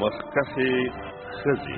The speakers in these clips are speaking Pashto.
مخکښې ښځې.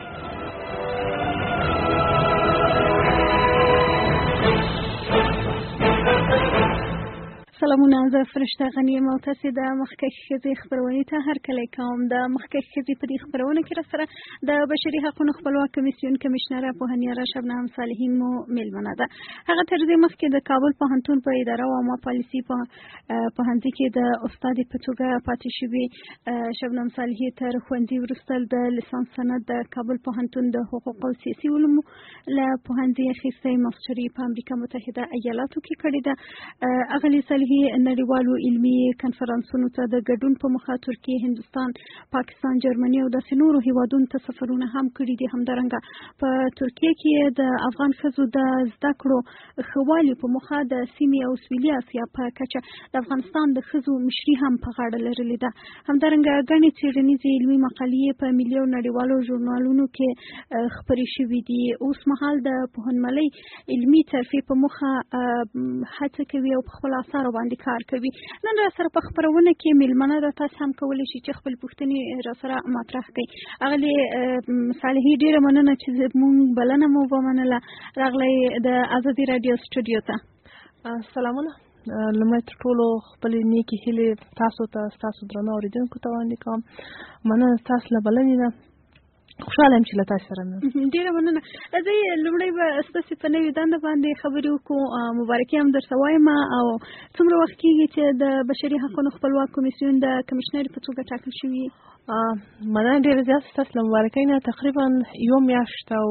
سلامونه، زه فرشته غنی یم او تاسې د مخکښې ښځې خپرونې ته هرکلی کوم. د مخکښې ښځې په دې خپرونه کې راسره د بشري حقونو خپلواک کمیسیون کمیشنره پوهنیاره شبنم صالحین مو میلمنه ده. هغه تر دې مخکې د کابل پوهنتون په اداره او عامه پالیسي پوهنځي کې د استادې په توګه پاتې شوې شبنم صالحي تر ښوونځي وروسته د لیسانس سند د کابل پوهنتون د حقوق او سیاسي علومو له پوهنځي اخیستی، ماسټري په امریکا متحده ایالاتو کې کړې ده. اغلې صالحي نړیوالو علمي کنفرانسونو ته د ګډون په موخه ترکیه، هندوستان، پاکستان، جرمني او داسې نورو هیوادونو ته سفرونه هم کړي دي. همدارنګه په ترکیه کې د افغان ښځو د زده کړو ښه والي په موخه د سیمې او سویلي اسیا په کچه د افغانستان د ښځو مشري هم په غاړه لرلې ده. همدارنګه ګڼې څېړنیزې علمي مقالې په ملي او نړیوالو ژورنالونو کې خپرې شوي دي. اوس مهال د پوهنملۍ علمي ترفیع په موخه هڅه کوي او په خپل اثارو باندې کار کوي. نن را سره په خپرونه کې میلمنه ده، تاسو هم کولی شئ چې خپل پوښتنې را سره مطرح کړئ. اغلې صالحي ډېره مننه چې زموږ بلنه مو ومنله، راغلی د ازادي راډیو سټوډیو ته. سلامونه. لومړی تر ټولو خپلې نیکې هیلې تاسو ته، ستاسو درنو اورېدونکو ته وړاندې کوم. مننه ستاسو له بلنې نه. خوشحاله یم چې له تاسو سره یم. ډېره مننه. زه لومړی به ستاسې په نوې دنده باندې خبرې وکړو. مبارکي هم درته وایم. او څومره وخت کېږي چې د بشري حقونو خپلواک کمیسیون د کمیشنرې په توګه ټاکل شوي؟ مننه ډېره زیاته ستاسو له مبارکۍ نه. تقریبا یو میاشت او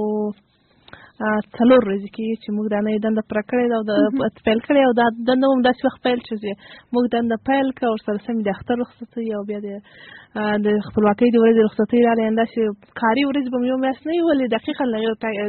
4 ورځې کېږي چې موږ دا نوې دنده پوره کړې ده او پیل کړې. او دا دنده هم داسې وخت پیل چې موږ دنده پیل کړه، ورسره سمې د اختر رخصتۍ او بیا د خپلواکۍ د ورځې رخصتۍ راغلې. همداسې کاري ورځې به مو یو میاشت نه وي، ولې دقیقا د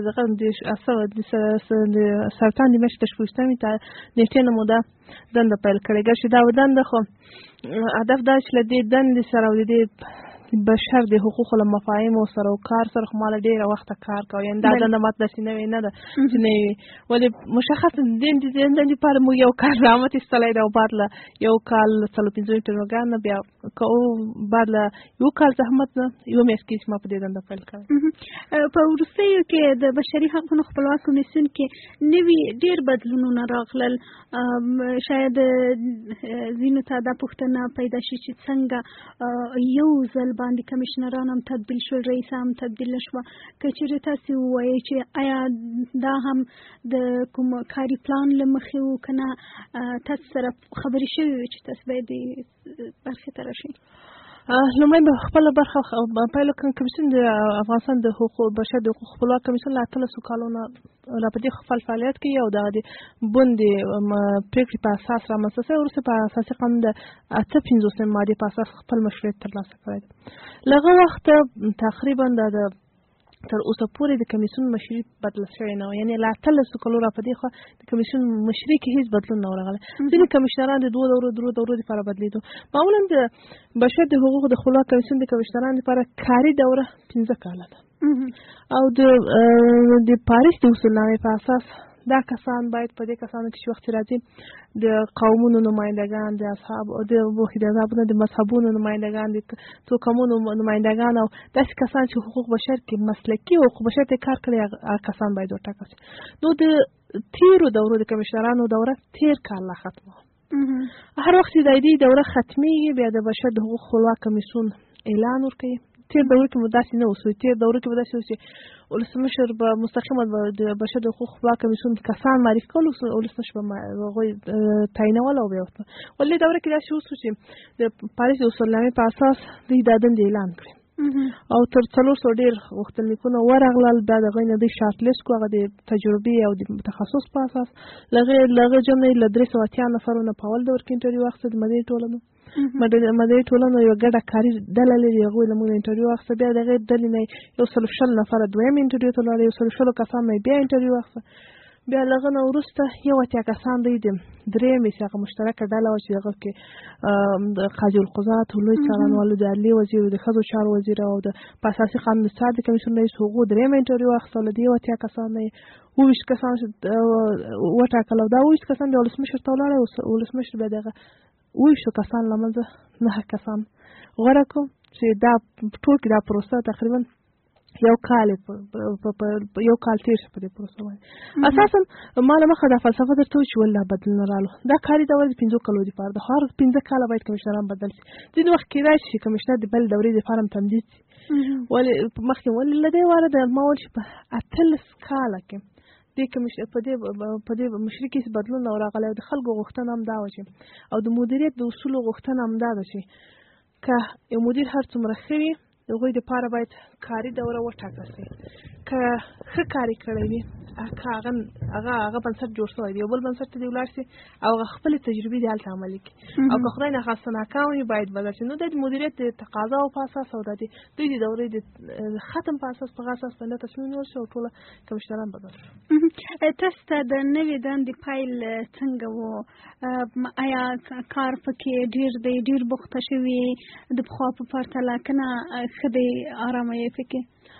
سرطان د میاشتې 28 نېټې نه مو دا دنده پیل کړې. ګر چې دا دنده خو هدف دا چې له دې دندې سره او د دې بشر د حقوقو له مفاهیمو سره او کار سره خو ما له ډېره وخته کار کوي. یعنې دا دنده ماته داسې نوې نه ده چې نه وي، ولې مشخص د دندې لپاره موږ یو کال زحمت ایستلی دی او بعد له یو کال 45 انټروګان نه بیا بعد له یو کال زحمت نه یو میاشت کې چې ما په دې دنده پیل کړی. په وروستیو کې د بشري حقونو خپلواک کمیسیون کې نوي ډېر بدلونونه راغلل. شاید ځینو ته دا پوښتنه پیدا شي چې څنګه یو ځل باندې کمیشنران هم تبدیل شول، رئیس هم تبدیل شوه. که چېرې تاسې ووایئ چې آیا دا هم د کوم کاري پلان له مخې و که نه، تاسو سره خبرې شوې وې چې تاسو باید دې برخې ته راشئ؟ لومړی به خپله برخه پیل کړم. کمیسیون د افغانستان د بشر د حقوقو خپلواک کمیسیون له 18 کالو نه را په دې خپل فعالیت کوي او د بوندې پرېکړې په اساس رامنځته شوی. وروسته په اساسي قانون د 58 مادې په اساس خپل مشروعیت ترلاسه کړی دی. له هغه وخته تقریبا تر اوسه پورې د کمیسیون مشري بدله شوې نه وه. یعنې له 18 کالو را په دې خوا د کمیسیون مشري کې هېڅ بدلون نه و راغلی. ځینې کمیشنران د 2 دورو دپاره بدلېدو. معمولا د بشر د حقوقو د خپلواک کمیسیون د کمیشنرانو لپاره کاري دوره 15 کاله ده او د پاریس د اصولنامې په اساس دا کسان باید په دې کسانو کې چې وخت راځي د قومونو نمایندگان، د اصحاب د مذهبونو نمایندگان، د توکمونو نمایندگان او داسې کسان چې حقوق بشر کې مسلکي حقوق بشر ته کار کړی کسان باید وټاکل شي. نو د تیرو دورو د کمیشنرانو دوره تیر کال لا ختمه. هر وخت چې د دې دوره ختمیږي بیا د بشر د حقوق خپلواک کمیسیون اعلان ورکوي. تیر دوره کې داسې نه اوسوي. تیر دوره کې داسې اوسي ولسمشر به مستقیما د بشر د حقوق خپلواک کمیسیون کسان معرفي کول، ولسمشر به هغوی تعینول او بیا ورته. ولې دوره کې داسې اوسو چې د پاریس د اصولنامې په اساس دوی دا دندې اعلان کړې او تر 400 ډېر غوښتنلیکونه ورغلل. بیا د هغوی نه دوی شارټ لیست کړو، هغه د تجربې او د تخصص په اساس. له هغې جملې له 380 نفرو نه په اول دور کې انټرویو واخیسته. د مدني ټولنو یوه ګډه کاري ډله لري، هغوی له موږ نه انټرویو واخیسته. بیا د هغې ډلې نه 120 نفره دویم انټرویو ته لاړل، 120 کسان نه بیا انټرویو واخیسته. بیا له هغه نه وروسته 80 کسان دوی د درېیمې چې هغه مشترکه ډله وه چې هغه کې د قاضي القضات، لوی څارنوالو، د عدلیې وزیر، د ښځو چارو وزیر او د په اساسي قانون د څار د کمیسیون رئیس، هغو درېیمه انټرویو واخیسته. له دې 80 کسان نه 20 کسان وټاکل او دا 20 کسان بیا ولسمشر ته ولاړل. ولسمشر بیا دغه 20 کسان له منځه 9 کسان غوره کړو چې دا ټول کې دا پروسه تقریبا یو کال تیر شو په دې پروسه باندې. اساسا ما له مخه دا فلسفه درته وه چې والله بدلون رالو. دا کاري دوره د 5 کالو دپاره ده، خو هر 5 کاله باید کمیشنران بدل شي. ځینې وخت کېدای شي کمیشنر د بل دورې دپاره هم تمدید شي. ولې مخکې ولې له دې واره د ما ویل چې په 18 کاله کې په دې مشري کې بدلون راغلی او د خلکو غوښتنه هم دا وه چې او د مدیریت د اصولو غوښتنه هم دا ده چې که یو مدیر هر څومره ښه وي د هغوی دپاره باید کاري دوره وټاکل شي. که ښه کاري کړی وي هغه بنسټ جوړ شوی دی، یو بل بنسټ ته دې ولاړ شي او هغه خپلې تجربې دې هلته عملي کړي او که خدای ناخواسته ناکام وي باید بدل شي. نو د مدیریت د تقاضاو په اساس او د دوی د دورې د ختم په اساس په اساس باندې تصمیم ونیول شي او ټوله کمیشنران بدل شي. تاسو ته د نوې دندې پیل څنګه و؟ آیا کار پکې ډېر بوخته شوي د پخوا په پرتله که نه ښه دی ارامه یې پکې؟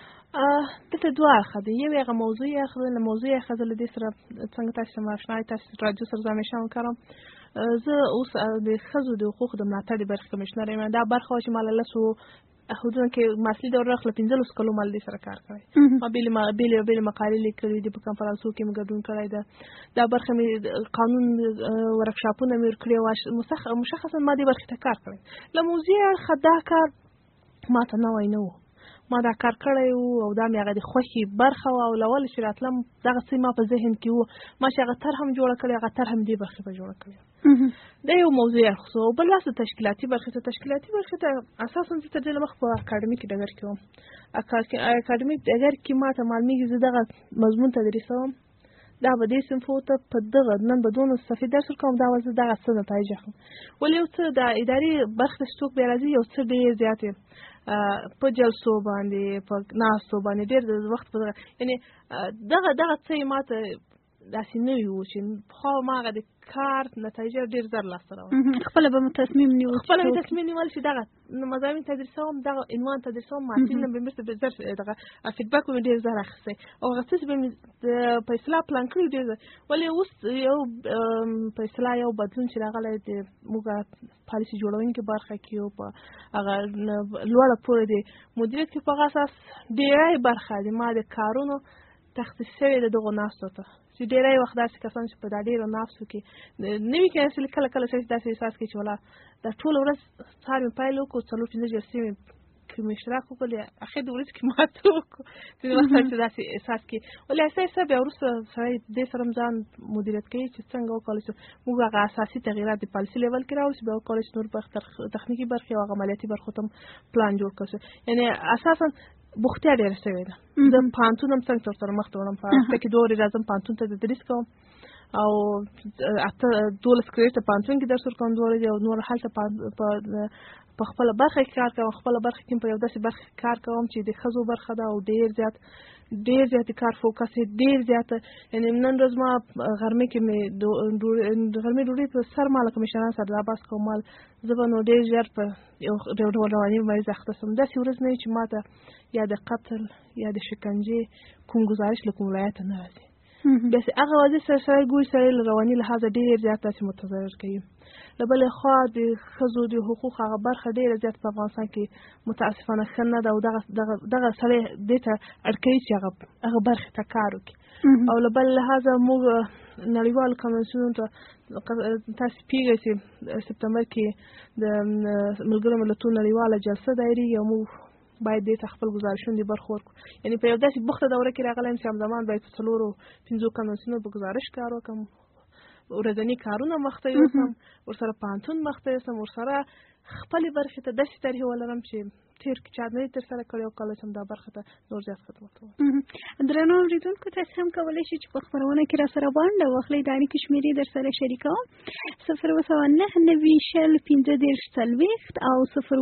دلته دوه اړخه دي، یو هغه موضوعي اړخ دی. له موضوعي اړخه زه له دې سره څنګه تاسو سره اشنا یې، تاسو راډیو سره زه همیشه هم کارم. زه اوس د ښځو د حقوقو د ملاتړ د برخې کمیشنر یم. دا برخه وه چې ما له 10 حدوداً کې معاصلي دوره راغله 15 کلو ما له دې سره کار کړی. ما بېلې مقالې لیکلي دي، په کنفرانسو کې مې ګډون کړی ده. دا برخه مې قانون ورکشاپونه مې ورکړي او مشخصا ما دې برخې ته کار کړی. له موضوعي اړخه دا کار ما ته نوی نه و، ما دا کار کړی و او دا مې هغه د خوښې برخه وه او له ولې چې راتلم دغه څه ما په ذهن کې و. ما چې هغه طرحه هم جوړه کړې هغه طرحه مې دې برخې په جوړه کړې. دا یو موضوعي اړخ شو. بل لاس د تشکیلاتي برخې ته اساساً زه تر دې له مخکې په اکاډمیکي ډګر کې وم. اکاډمیک ډګر کې ما ته معلومېږي زه دغه مضمون تدریسوم، دا به دې صنفو ته په دغه نن به 12 صفحې درس ورکوم، دا به زه دغه څه نتایج اخلم. ولې یو څه د اداري برخې ته چې څوک بیا راځي یو څه ډېر زیاتې په جلسو باندې په ناستو باندې ډېر د وخت په یعنې دغه څه یې ما ته داسې نه وي و چې پخوا ما هغه د کار نتایجه ډېر زر لاسته راوړل. خپله به مو تصمیم نیول چې دغه مضامین تدریسوم، دغه عنوان تدریسوم، محصلین به مې ډېر زر دغه فیډبک به مې ډېر زر اخیستی او هغه څه چې به مې په اصطلاح پلان کړي ډېر زر. ولې اوس یو په اصطلاح یو بدلون چې راغلی د موږ پالیسي جوړونکي برخه کې او په هغه لوړه پورې د مدیریت کې په هغه اساس ډېری برخه د ما د کارونو تخصیص شوې د دغو ناستو ته چې ډېری وخت داسې کسان چې په دا ډېرو ناستو کې نه وي کېدای چې کله چې داسې احساس کوي چې ولا دا ټوله ورځ سهار مې پیل وکړو 4-5 جلسې مې کې مې اشتراک وکړلې اخر د ورځې کې ماته وکړو ځینې وخت چې داسې احساس کوي. ولې احساس بیا وروسته سړی دې سره هم ځان مدیریت کوي چې څنګه وکړلی چې موږ هغه اساسي تغییرات د پالیسي لیول کې راوړو چې بیا وکړلی چې نور تخنیکي برخې او عملیاتي برخو ته پلان جوړ کړو. یعنې اساسا بوختیا ډېره شوې ده. زه پوهنتون هم څنګه ورسره مخته وړم، په هفته کې 2 ورځې راځم پوهنتون ته تدریس کوم او 12 کریډټه پوهنتون کې درس ورکوم 2 ورځې او نور هلته په خپله برخه کې کار کوم. خپله برخه کې په یو داسې برخه کې کار کوم چې د ښځو برخه ده او ډېر زیات کار فوکس یې ډېر زیاته. یعنې نن ورځ ما غرمې کې مې د غرمې ډوډۍ په سر ما له کمیشنران سره دا بحث کوم زه به نو ډېر ژر په یو ډول رواني مریض اخته شم. داسې ورځ نه وي چې ما ته یا د قتل یا د شکنجې کوم ګزارش له کوم ولایته نه راځي. بس هغه وضع سره سړی ګوري سړی له رواني لحاظه ډېر زیات داسې متضرر کوي. له بلې خوا د ښځو د حقوق هغه برخه ډېره زیات په افغانستان کې متاسفانه ښه نه ده او دغه سړی دې ته اړ کوي چې هغه برخې ته کار وکړي. او له بل لحاظه موږ نړیوالو کنوانسیونونو ته تاسو پوهېږئ چې سپتمبر کې د ملګرو ملتونو نړیواله جلسه دایریږي او موږ باید دې ته خپل ګزارشونه د برخو ورکړو. یعنې په یو داسې بوخته دوره کې راغلی یم چې همزمان باید په 4-5 کنوانسیونونو په ګزارش کار وکړم، ورځني کارونه مخته یوسم، ورسره پوهنتون مخته یوسم، ورسره خپلې برخې ته داسې طرحې ولرم چې تیر کې چا نه یې ترسره کړی او کولی شم دا برخه ته نور زیات خدمت وکړم. درنو اورېدونکو تاسو هم کولی شئ چې په خپرونه کې راسره بانډه واخلئ. د اړیکې شمېرې در سره شریکوم 0299540 او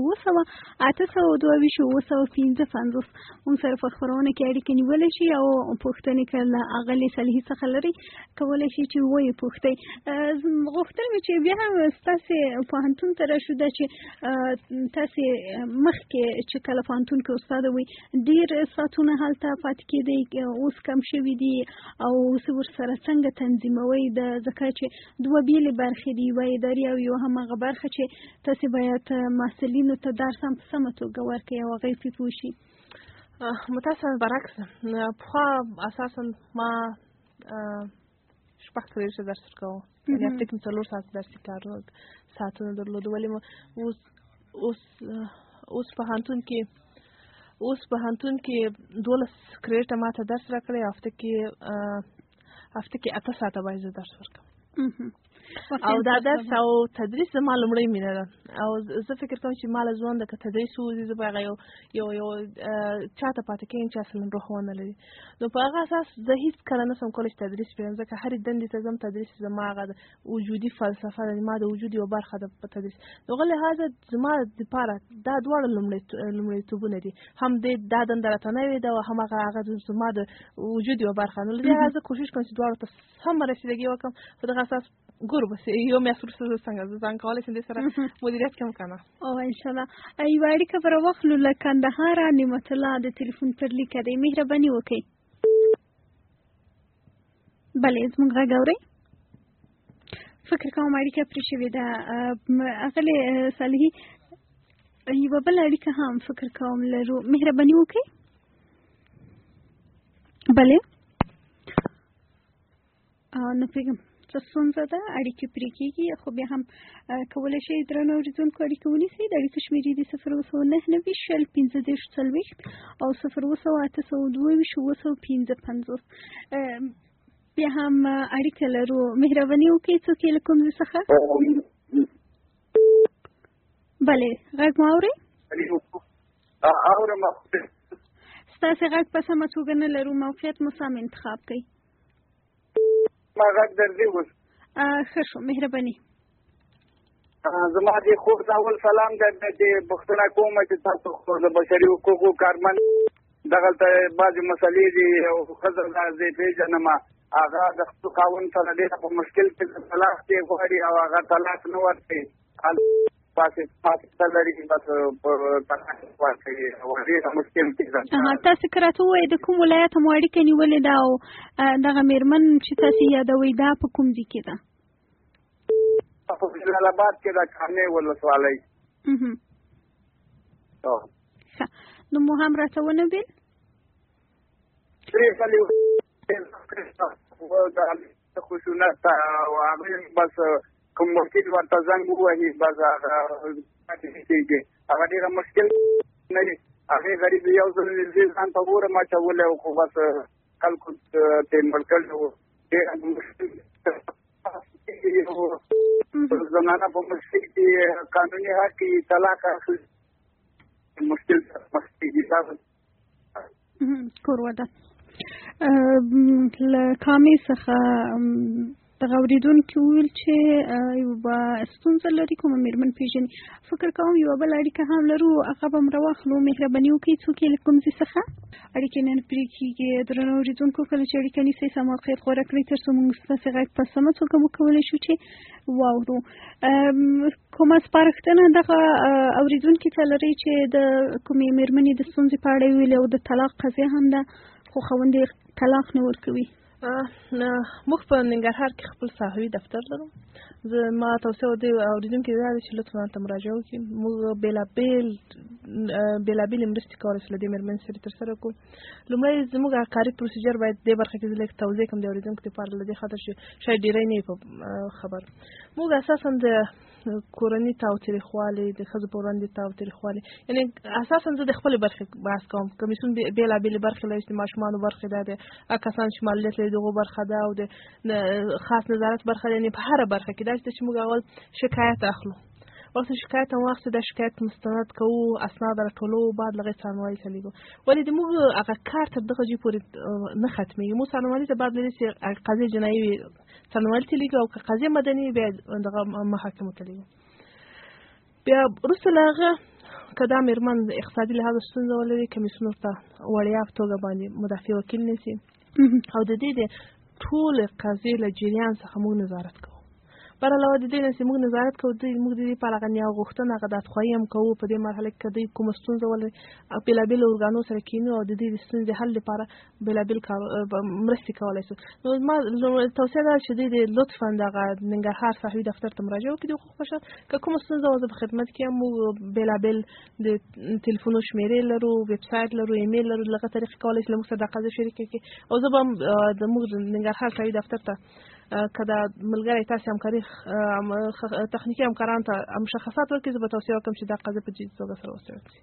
02822 موږ سره په خپرونه کې اړیکې نیولی شي او پوښتنې که له اغلې صالحي څخه لرئ کولی شئ چې ویې پوښتئ. کوي. غوښتل مې چې بیا هم ستاسې پوهنتون ته راشو دا چې تاسې مخکې چې کله پوهنتون کې استاده وئ ډېر ساعتونه هلته پاتې کېدئ، اوس کم شوي دي او اوس ورسره څنګه تنظیموئ ځکه چې دوه بېلې برخې دي، یوه اداري او یو هماغه برخه چې تاسې باید محصلینو ته درس هم په سمه توګه ورکړئ او هغه پرې پوه شي. متاسفانه برعکس ده. پخوا اساسا ما شپږ کریډټه درس ورکاوه، یعنې هفته کې مې 4 ساعت درسي کار ساعتونه درلودل، ولې اوس پوهنتون کې 12 کریډټه ما ته درس راکړی، هفته کې 8 ساعته باید زه درس ورکړم. او دا درس او تدریس زما لومړۍ مینه ده او زه فکر کوم چې ما له ژونده که تدریس وځي زه به هغه یو چاته پاتې کېږم چې اصلا روح ونه لري. نو په هغه اساس زه هېڅ کله نشم کولی چې تدریس پرېږدم، ځکه هرې دندې ته ځم تدریس زما هغه وجودي فلسفه ده، زما د وجود یوه برخه ده په تدریس. د هغه لحاظه زما دپاره دا دواړه لومړیتوبونه دي، هم دا دنده راته نوې ده او هم هغه زما د وجود یوه برخه. نو له دې لحاظه کوشش کوم چې دواړو ته سمه رسیدګي وکړم. په دغه اساس ګورو بس یو میاشت وروسته زه څنګه ځان کولی شم دې سره مدیریت کوم که نه. او انشاءالله یوه اړیکه به راواخلو له کندهاره. نعمت الله د تلیفون پر لیکه دی، مهرباني وکړئ. بلې زموږ غږ اورئ؟ فکر کوم اړیکه پرې شوې ده. اغلې صالحي یوه بله اړیکه هم فکر کوم لرو، مهرباني وکړئ. بلې نه پوهېږم څه ستونزه ده، اړیکې پرې کېږي، خو بیا هم کولی شئ درنو اورېدونکو اړیکه ونیسئ. د اړیکو شمېرې دي 029901540 او 02822 بیا هم اړیکه لرو. مهرباني وکړئ څوک یې له کوم ځای څخه؟ بلې غږ مو اورئ؟ ستاسې غږ په سمه توګه نه لرو، موقعیت مو سم انتخاب کړئ. ما غږ درځي اوس؟ ښه شو، مهرباني. زما د خور اول سلام ده چې پوښتنه کوم چې تاسو خو د بشري حقوقو کارمند دغلته بعضې مسلې دي او ښځه دا زه پېژنم هغه د خپل خاوند سره ډېره په مشکل کې طلاق دی غواړي او هغه طلاق نه ورکوي، لري بس طلاق ورکوي او ډېره مشکل کې ده. تاسې که راته ووایئ د کوم ولایت مو اړیکه نیولې ده او دغه مېرمن چې تاسې یادوئ دا په کوم ځای کې ده؟ په جلال آباد کې ده، کانې ولسوالۍ. ښه، نو مو هم راته ونه بېل؟ خشونت او هغوی بس کوم وکیل ورته زنګ ووهي بس هغه ډېره مشکل نه وي. هغې غریب یو ځل زه ځان ته ګورم اچولی خو بس خلکو ته مړ کړی و، ډېره مشکل زنانه په مشکل کې قانوني حق کې طلاق اخلي، مشکل کور وده له کامې څخه دغه اورېدونکي وویل چې یوه ستونزه لري، کومه مېرمن پېژني. فکر کوم یوه بله اړیکه هم لرو، هغه به م راواخلو. مهرباني وکړئ څوک یې له کوم ځای څخه؟ اړیکې نه پرې کېږي. درنو اورېدونکو کله چې اړیکه نیسئ سم موقعیت غوره کړئ تر څو موږ ستاسې غږ په سمه توګه وکولی شو چې واورو. کومه سپارښتنه دغه اورېدونکي ته لرئ چې د کومې مېرمنې د ستونزې په اړه ویلې او د طلاق قضیه هم ده خو خاوند یې طلاق نه ورکوي؟ موږ په ننګرهار کې خپل ساحوي دفتر لرو. ما توصیه د اورېدونکي دا ده چې لطفا هلته مراجعه وکړي. موږ بېلابېلې مرستې کولی شو له دې مېرمنې سره ترسره کړو. لومړی زموږ کاري پروسیجر باید دې برخه کې زه لږ توضیح کړم د اورېدونکو دپاره، له دې خاطر چې شاید ډېری نه وي په خبر. موږ اساسا د کورني تاوتریخوالي، د ښځو په وړاندې تاوتریخوالي، یعنې اساسا زه د خپلې برخې بحث کوم. کمیسیون بېلابېلې برخې لري چې د ماشومانو برخې ده، د کسان چې معلولیت لري د هغو برخه ده او د خاص نظارت برخه ده. یعنې په هره برخه کې دا چې موږ اول شکایت اخلو، وقت شکایت هم واخیسته دا شکایت مستند کوو، اسناد راټولوو، بعد له هغې څارنوالۍ ته لیږو. ولې د موږ هغه کار تر دغه ځای پورې نه ختمېږي. موږ څارنوالۍ ته بعد له دې چې قضیې جنایي وي څارنوالۍ ته لیږو او که قضیې مدني وي بیا دغه محاکمو ته لیږو. بیا وروسته له هغه که دا مېرمن د اقتصادي لحاظه ستونزه ولري، کمیسیون ورته وړیا په توګه باندې مدافع وکیل نیسي او د دې د ټول قضیې له جریان څخه موږ نظارت کوو. بر علاوه د دې نه چې موږ نظارت کوو، موږ د دې په اړه غنیا غوښتنه هغه دادخواهي هم کوو په دې مرحله کې دوی کوم ستونزه ولري بېلابېلو ارګانو سره کینو او د دې د ستونزې حل لپاره بېلابېل مرستې کولی شو. نو ما توصیه ده چې دوی د لطفا دغه ننګرهار صحوي دفتر ته مراجعه وکړي د حقوق بشر. که کومه ستونزه وه زه په خدمت کې یم. موږ بېلابېل د تلیفونو شمېرې لرو، ویب سایټ لرو، ایمیل لرو، دغه طریقې کولی شي له موږ سره دا قضیه شریکه کړي او زه به هم زموږ د ننګرهار صحوي دفتر ته که دا ملګری تاسې همکاري تخنیکي همکارانو ته مشخصات ورکړي، زه به توصیه وکړم چې دا قضیه په جدي توګه سره وڅېړل شي.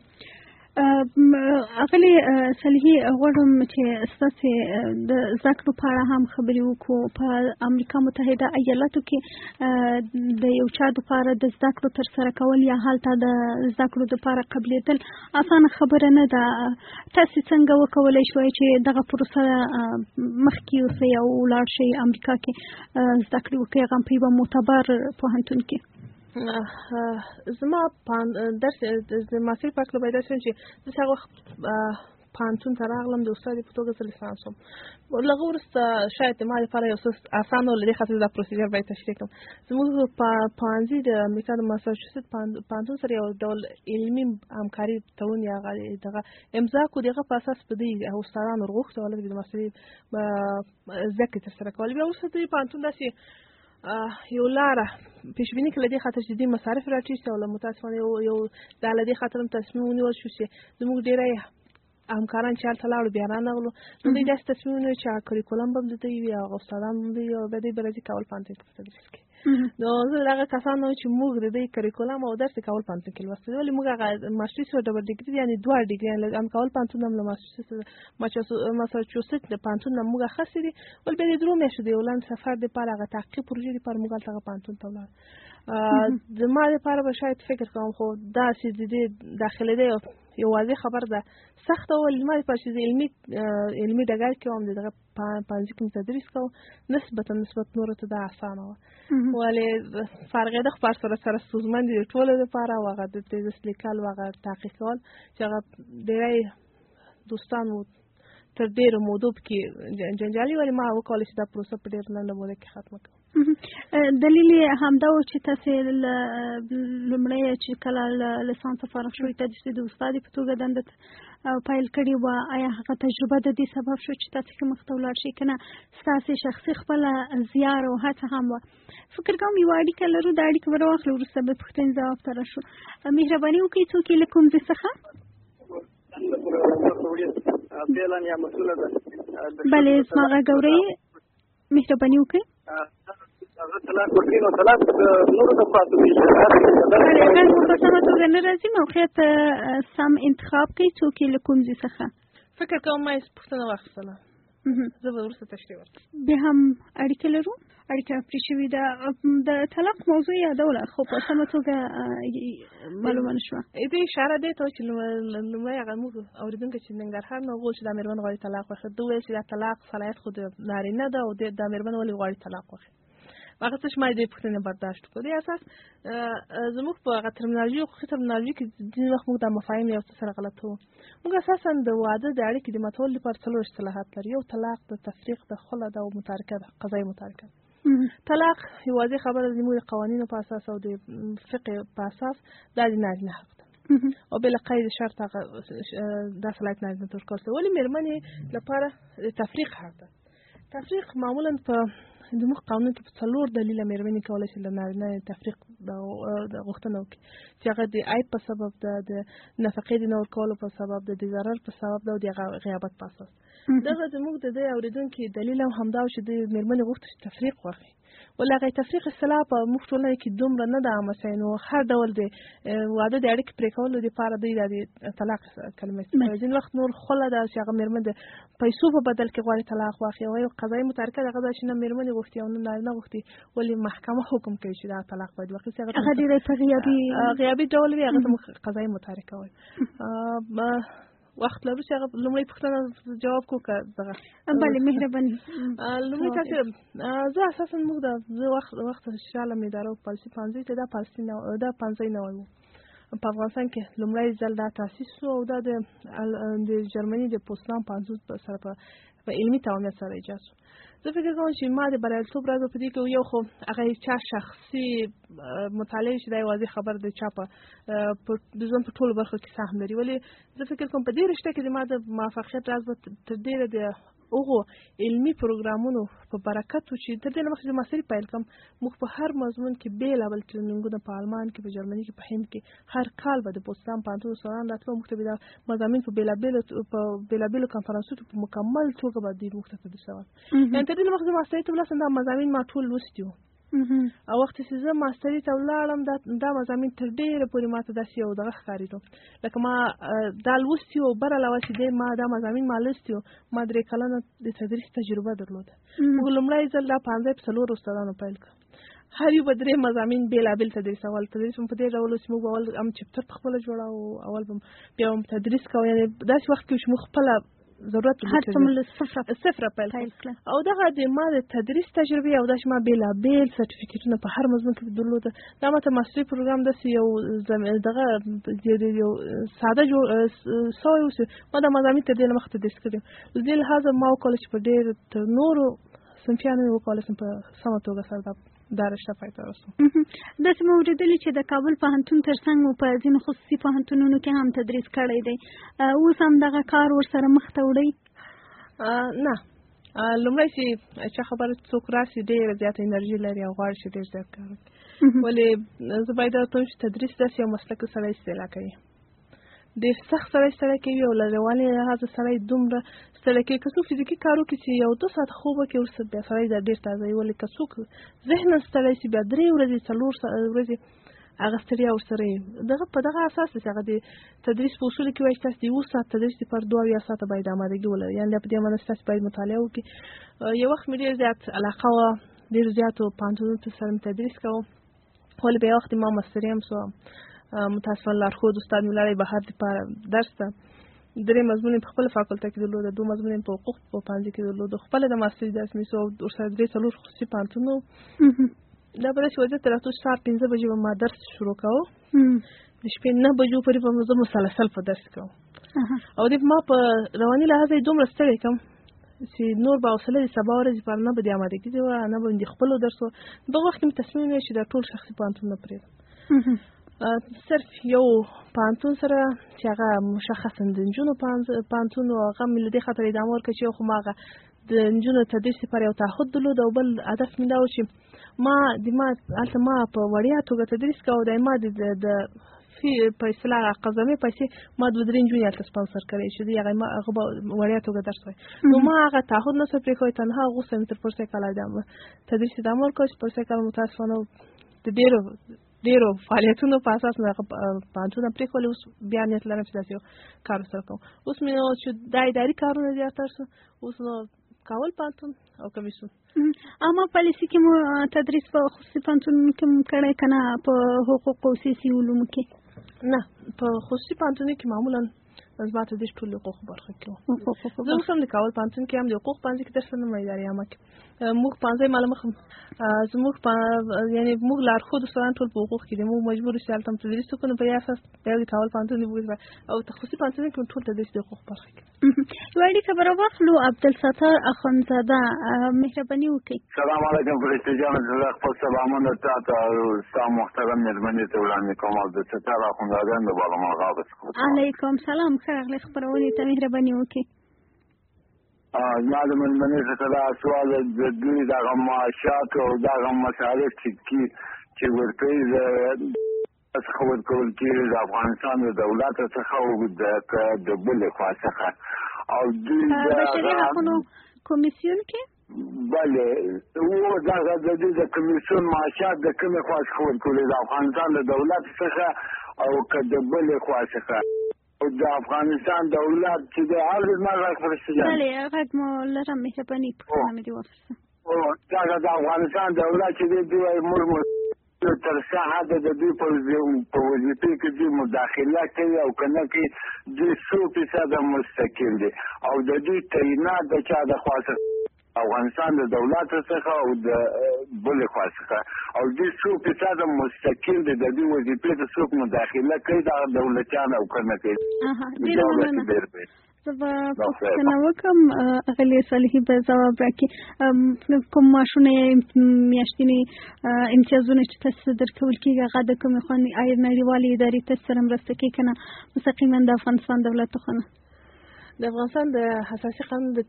اغلې صالحي غواړم چې ستاسې د زده کړو په اړه هم خبرې وکړو. په امریکا متحده ایالاتو کې د یو چا دپاره د زده کړو ترسره کول یا هلته د زده کړو دپاره قبلېدل اسانه خبره نه ده. تاسې څنګه وکولی شوئ چې دغه پروسه مخکې یوسئ او ولاړ شئ امریکا کې زده کړې وکړئ، هغه هم په یوه معتبر پوهنتون کې؟ زما درس د ماسټر په کله پیدا شوم چې زه هغه وخت پوهنتون ته راغلم د استاد په توګه زه لیسانس وم. له هغه وروسته شاید ما لپاره یو څه اسانه و، له دې خاطر دا پروسیجر باید تشریح کړم. زموږ پوهنځي د امریکا د ماساچوسیټس پوهنتون سره یو ډول علمي همکاري تړون یا دغه امضا کړو. د هغه په اساس په دې استادانو ورغوښتل ولې د ماسټري زده کړې ترسره کول. بیا وروسته د پوهنتون داسې یو لاره پیشبیني کړل دې خاطر چې دې مصارف راټیټ او له متاسفانه یو د دې خاطر هم تصمیم ونیول شو چې زموږ ډېری همکاران چې هلته لاړو بیا رانغلو. نو دوی داسې تصمیم ونیول چې کریکولم به هم د دوی وي او استادان به دوی او بیا دوی به راځي کول پوهنتون کې تدریس کوي. نو زه د هغه کسان نه چې موږ د دوی کریکولم او درس کول پوهنتون کې لوستل، ولې موږ هغه ماسټري او ډبل ډیګري یعنې دوه ډیګري هم کول پوهنتون هم له ماساچوسیټس د پوهنتون نه موږ اخیستې دي. ول بیا د درو میاشتو د یو لنډ سفر دپاره هغه تحقیق پروژې دپاره موږ هلته هغه پوهنتون ته ولاړو. زما دپاره به شاید فکر کوم خو داسې د دې داخلېدی یو واضح خبر ده سخته ولې زما دپاره چې زه علمي ډګر کې وم، د دغه پوهنځي کې مې تدریس کوم، نسبت نورو ته دا اسانه وه. ولې فرقېده خو پر سره ستونزمن دي د ټولو دپاره او هغه د تیزس لیکل او هغه تحقیق کول چې هغه ډېری دوستان مو تر ډېرو مودو پکې جنجالي، ولې ما وکولی چې دا پروسه په ډېر لنډه موده کې ختمه کړم. دلیل یې همدا و چې تاسې لومړی چې کله له لیسانس فارغ شوئ تدریس د استادې په توګه دنده پیل کړې وه. آیا هغه تجربه د دې سبب شو چې تاسې ښه مخته ولاړ شئ که نه ستاسې شخصي خپله زیار او هڅه هم وه؟ فکر کوم یوه اړیکه لرو، دا اړیکه به راواخلو وروسته به پوښتنې ځواب ته راشو. مهرباني وکړئ څوک یې له کوم ځای څخه؟ بلې زما غږ اورئ؟ مهرباني وکړئ. غږ مو په سمه توګه نه راځي، موقعیت سم انتخاب کړئ. څوک یې له کوم ځای څخه؟ فکر کوم ما یې پوښتنه واخیستله، زه به وروسته تشریح ورکړم. بیا هم اړیکه لرو، اړیکه پرې شوې ده. د طلاق موضوع یادوله خو په سمه توګه معلومه نه شوه. دې اشاره دې ته چې لومړی هغه موږ اورېدونکي چې ننګرهار نه وغوښتل چې دا مېرمن غواړي طلاق واخلي، ده وویل چې دا طلاق صلاحیت خو د نارینه ده او دا مېرمن ولې غواړي طلاق واخلي. هغه څه چې ما دې پوښتنې برداشت کړو. دې اساس زموږ په هغه ترمینالوژي حقوقي ترمینالوژي کې ځینې وخت موږ دا مفاهیم یو څه سره غلط وو. موږ اساسا د واده د اړیکې د ماتولو لپاره څلور اصطلاحات لري. یو طلاق ده، تفریق ده، خلع ده او متارکه ده، قضایي متارکه. طلاق یوازې خبره د زموږ قوانینو په اساس او د فقه په اساس دا د نارینه حق ده او بل قید شرط هغه دا صلاحیت نارینه ته ورکول شوی. ولې مېرمنې لپاره تفریق حق ده. تفریق معمولا په زموږ قانون کې په څلور دلیله مېرمنې کولی شي له نارینه تفریق د غوښتنه وکړي چې هغه د عیب په سبب ده، د نفقې د نه ورکولو په سبب ده، د ضرر په سبب ده او د غیابت په اساس. دغه زموږ د دې اورېدونکي دلیل همدا و چې د مېرمنې غوښتل چې تفریق واخلي. ولې هغه تفریق اصطلاح په موږ ټولنه کې دومره نه ده عامه شوې، نو هر ډول د واده د اړیکې پرې کولو دپاره دوی دا د طلاق کلمه استعمالوي. ځینې وخت نور خله ده چې هغه مېرمن د پیسو په بدل کې غواړي طلاق واخلي، او یو قضایي متارکه دغه ده چې نه مېرمنې غوښتي او نه نارینه غوښتي، ولې محکمه حکم کوي چې دا طلاق باید واخلي. هغه ډېری په غیابي ډول وي، هغه ته موږ قضایي متارکه وایو. وخت لرو چې هغه لومړی پوښتنه جواب کړو که دغه؟ بله مهرباني. لومړی تاسې زه اساسا موږ زه وخت شاله مې اداره پالیسي پوهنځي ته دا پوهنځی نوی و په افغانستان کې لومړی ځل دا تاسیس شو او دا د جرمني د پوسټلان پوهنتون سره په علمي تعاونیت سره ایجاد شو. زه فکر کوم چې ما د بریالیتوب راز په دې کې یو خو هغه چا شخصي مطالعه چې دا یوازې خبر د چا په د ژوند په ټولو برخو کې سهم لري، ولې زه فکر کوم په دې رشته کې ما د موفقیت راز به تر ډېره د هغو علمي پروګرامونو په برکت و چې تر دې نه مخکې د ماستري پیل کړم. موږ په هر مضمون کې بېلابېل ټرېننګونه په آلمان کې، په جرمني کې، په هند کې هر کال به د پوسټلان پوهنتون استادان راتلل، موږ ته به دا مضامین په بېلابېلو کنفرانسونو په مکمل توګه به دوی موږ ته تدریسول. یعنې تر دې نه مخکې د ماستري ته ولاړم دا مضامین ما ټول لوستي وو، او وخت چې زه ماستري ته ولاړم دا مضامین تر ډېره پورې ما ته داسې یو دغه ښکارېدو لکه ما دا لوستي وو، بر علاوه چې دی ما دا مضامین ما لوستي وو، ما 3 کلنه د تدریس تجربه درلوده. موږ لومړی ځل دا پوهنځی په 4 استادانو پیل کړ، هر یو به 3 مضامین بېلابېل تدریسول. تدریس هم په دې ډول چې موږ اول هم چپټر په خپله جوړاوو، اول به بیا هم تدریس کوو، یعنې داسې وخت کې چې موږ خپله ضرورت صفر پیل کړ. او دغه د ما د تدریس تجربه او دا چې ما بېلابېل سرټیفیکټونه په هر مضمون کې درلوده، دا ما ته ماستري پروګرام داسې یو دغه یو ساده جوړ سوی و چې ما دا مضامین تر دې نه مخکې تدریس کړي. له دې لحاظه ما وکولی چې په ډېر تر نورو صنفیانو یې وکولی شم په سمه توګه سره دا رشته پای ته ورسوم. داسې مې اورېدلي چې د کابل پوهنتون تر څنګ مو په ځینو خصوصي پوهنتونونو کې هم تدریس کړی دی، اوس هم دغه کار ورسره مخ ته وړئ؟ نه، لومړی چې چا خبره څوک راشي ډېره زیاته انرژي لري او غواړي چې ډېر زیات کار وکړي، ولې زه باید درته ووایم چې تدریس داسې یو مسلک سړی استعلا کوي، ډېر سخت سړی ستړی کوي او له رواني لحاظه سړی دومره ستړی کوي. که څوک فزیکي کار وکړي چې یو 2 ساعته خوب وکړي وروسته بیا سړی دا ډېر تازه وي، ولې که څوک ذهنا ستړی شي بیا 3 ورځې 4 ورځې هغه ستړیا ورسره وي. په دغه اساس چې هغه د تدریس په اصولو کې وایي چې تاسو د 1 ساعت تدریس لپاره 2 ساعته باید آمادګي ولرئ، یعنې په دې معنی چې تاسو باید مطالعه وکړئ. یو وخت مې ډېر زیات علاقه وه، ډېر زیاتو پوهنتونونو سره مې تدریس کوم، ولې بیا وخت ما ماستري هم شوم. متاسفانه لارښود استاد مې لاړی بهر دپاره درس ته، 3 مضمون په خپله فاکولټه کې درلوده، 2 مضمون په حقوق په پوهنځي کې درلوده، خپله د ماستري درس مې شو، ورسره 3-4 خصوصي پوهنتونونه. دا په داسې وضعیت راتلو چې سهار 5 بجې به ما درس شروع کوو، د شپې 9 بجو پورې به زه مسلسل په درس کوم، او دې ما په رواني لحاظ یې دومره ستړی کړم چې نور به حوصله د سبا ورځې لپاره نه به د آمادګي وه، نه به د خپلو درسو. دغه وخت کې مې تصمیم ونیو چې دا ټول شخصي پوهنتونونه پرېږدم، صرف یو پوهنتون سره چې هغه مشخصا د نجونو پوهنتون و، هغه مې له دې خاطر ادامه ورکړه چې یو خو ما هغه د نجونو تدریس لپاره یو تعهد درلود، او بل هدف مې دا و چې ما هلته ما په وړیا توګه تدریس کوه، دا ما د په اصطلاح قضامي پیسې ما 2-3 نجونې هلته سپانسر کړی چې دوی هغه به وړیا توګه درس وایي. نو ما هغه تعهد نه شو پرېښودی، تنها هغوی سره مې تر پروسې کاله تدریس ادامه ورکړه چې پروسې کاله متاسفانه د ډېرو فعالیتونو په اساس مې هغه پوهنتونونه پرېښولي. اوس بیا نیت لرم چې داسې یو کار ورسره کوم. اوس مې چې دا اداري کارونه زیاتر شو، اوس نو کابل پوهنتون او کمیسیون. عامه پالیسي کې مو تدریس په خصوصي پوهنتونونو کې کړی که نه په حقوقو او سیاسي علومو کې؟ نه، په خصوصي پوهنتونونو کې معمولا زما تدریس ټول د حقوقو برخه کې و. زه اوس هم د کابل پوهنتون کې هم د حقوق پوهنځي کې درس لرم، ادارې عامه کې موږ پوهنځی ماله مخ زموږ یعنې موږ لارښود استادان ټول په حقوق کې دي، موږ مجبور یو چې هلته هم تدریس وکړو. نو په دې اساس بیا د کابل پوهنتون او خصوصي پوهنتونونو کې ټول تدریس د حقوق برخه کې. یوه اړیکه به راواخلو. عبدالستار اخندزاده، مهرباني وکړئ. سلام علیکم فرشته جانه، زه خپل سلامونه تا ته او ستا محترم مېرمنې ته وړاندې کوم. عبدالستار اخندزاده د بالامرغاب څخه. علیکم سلام، ښه راغلئ. خپرونې ته مهرباني وکړئ. زما د مېرمنې څخه دا سوال د دوی دغه معاشات او دغه مصارف چې ورکوي څخه ورکول کېږي د افغانستان د دولت څخه او د بلې خوا څخه، او دوی بشري حقونو کمیسیون کې بله دغه د دوی د کمیسیون معاشات د کومې خوا څخه ورکول د افغانستان د دولت څخه او که د بلې خوا څخه د افغانستان دولت چې د هر زما غږ فرشته جان. بلې غږ مو لرم، مهرباني پوښتنه مې دې واخیسته. دغه د افغانستان دولت چې دی دوی وایي موږ تر څه حده د دوی په وظیفې کې دوی مداخله کوي او که نه کوي دوی 100% مستقل دي، او د دوی تعینات د چا د خوا څخه افغانستان د دولت څخه او د بلې خوا څخه او دې څو فیصده مستقل دي د دې وظیفې ته څوک مداخله کوي دا دولتیان او کنه کوي زه به پوښتنه وکړم اغلې صالحي به ځواب راکړي کوم معاشونه میاشتني امتیازونه چې تاسو درکول کېږي هغه د کومې خوا نړیوالې ادارې تاسو سره مرسته کوي که نه مستقیما د افغانستان دولت خوا نه د افغانستان د اساسي قانون د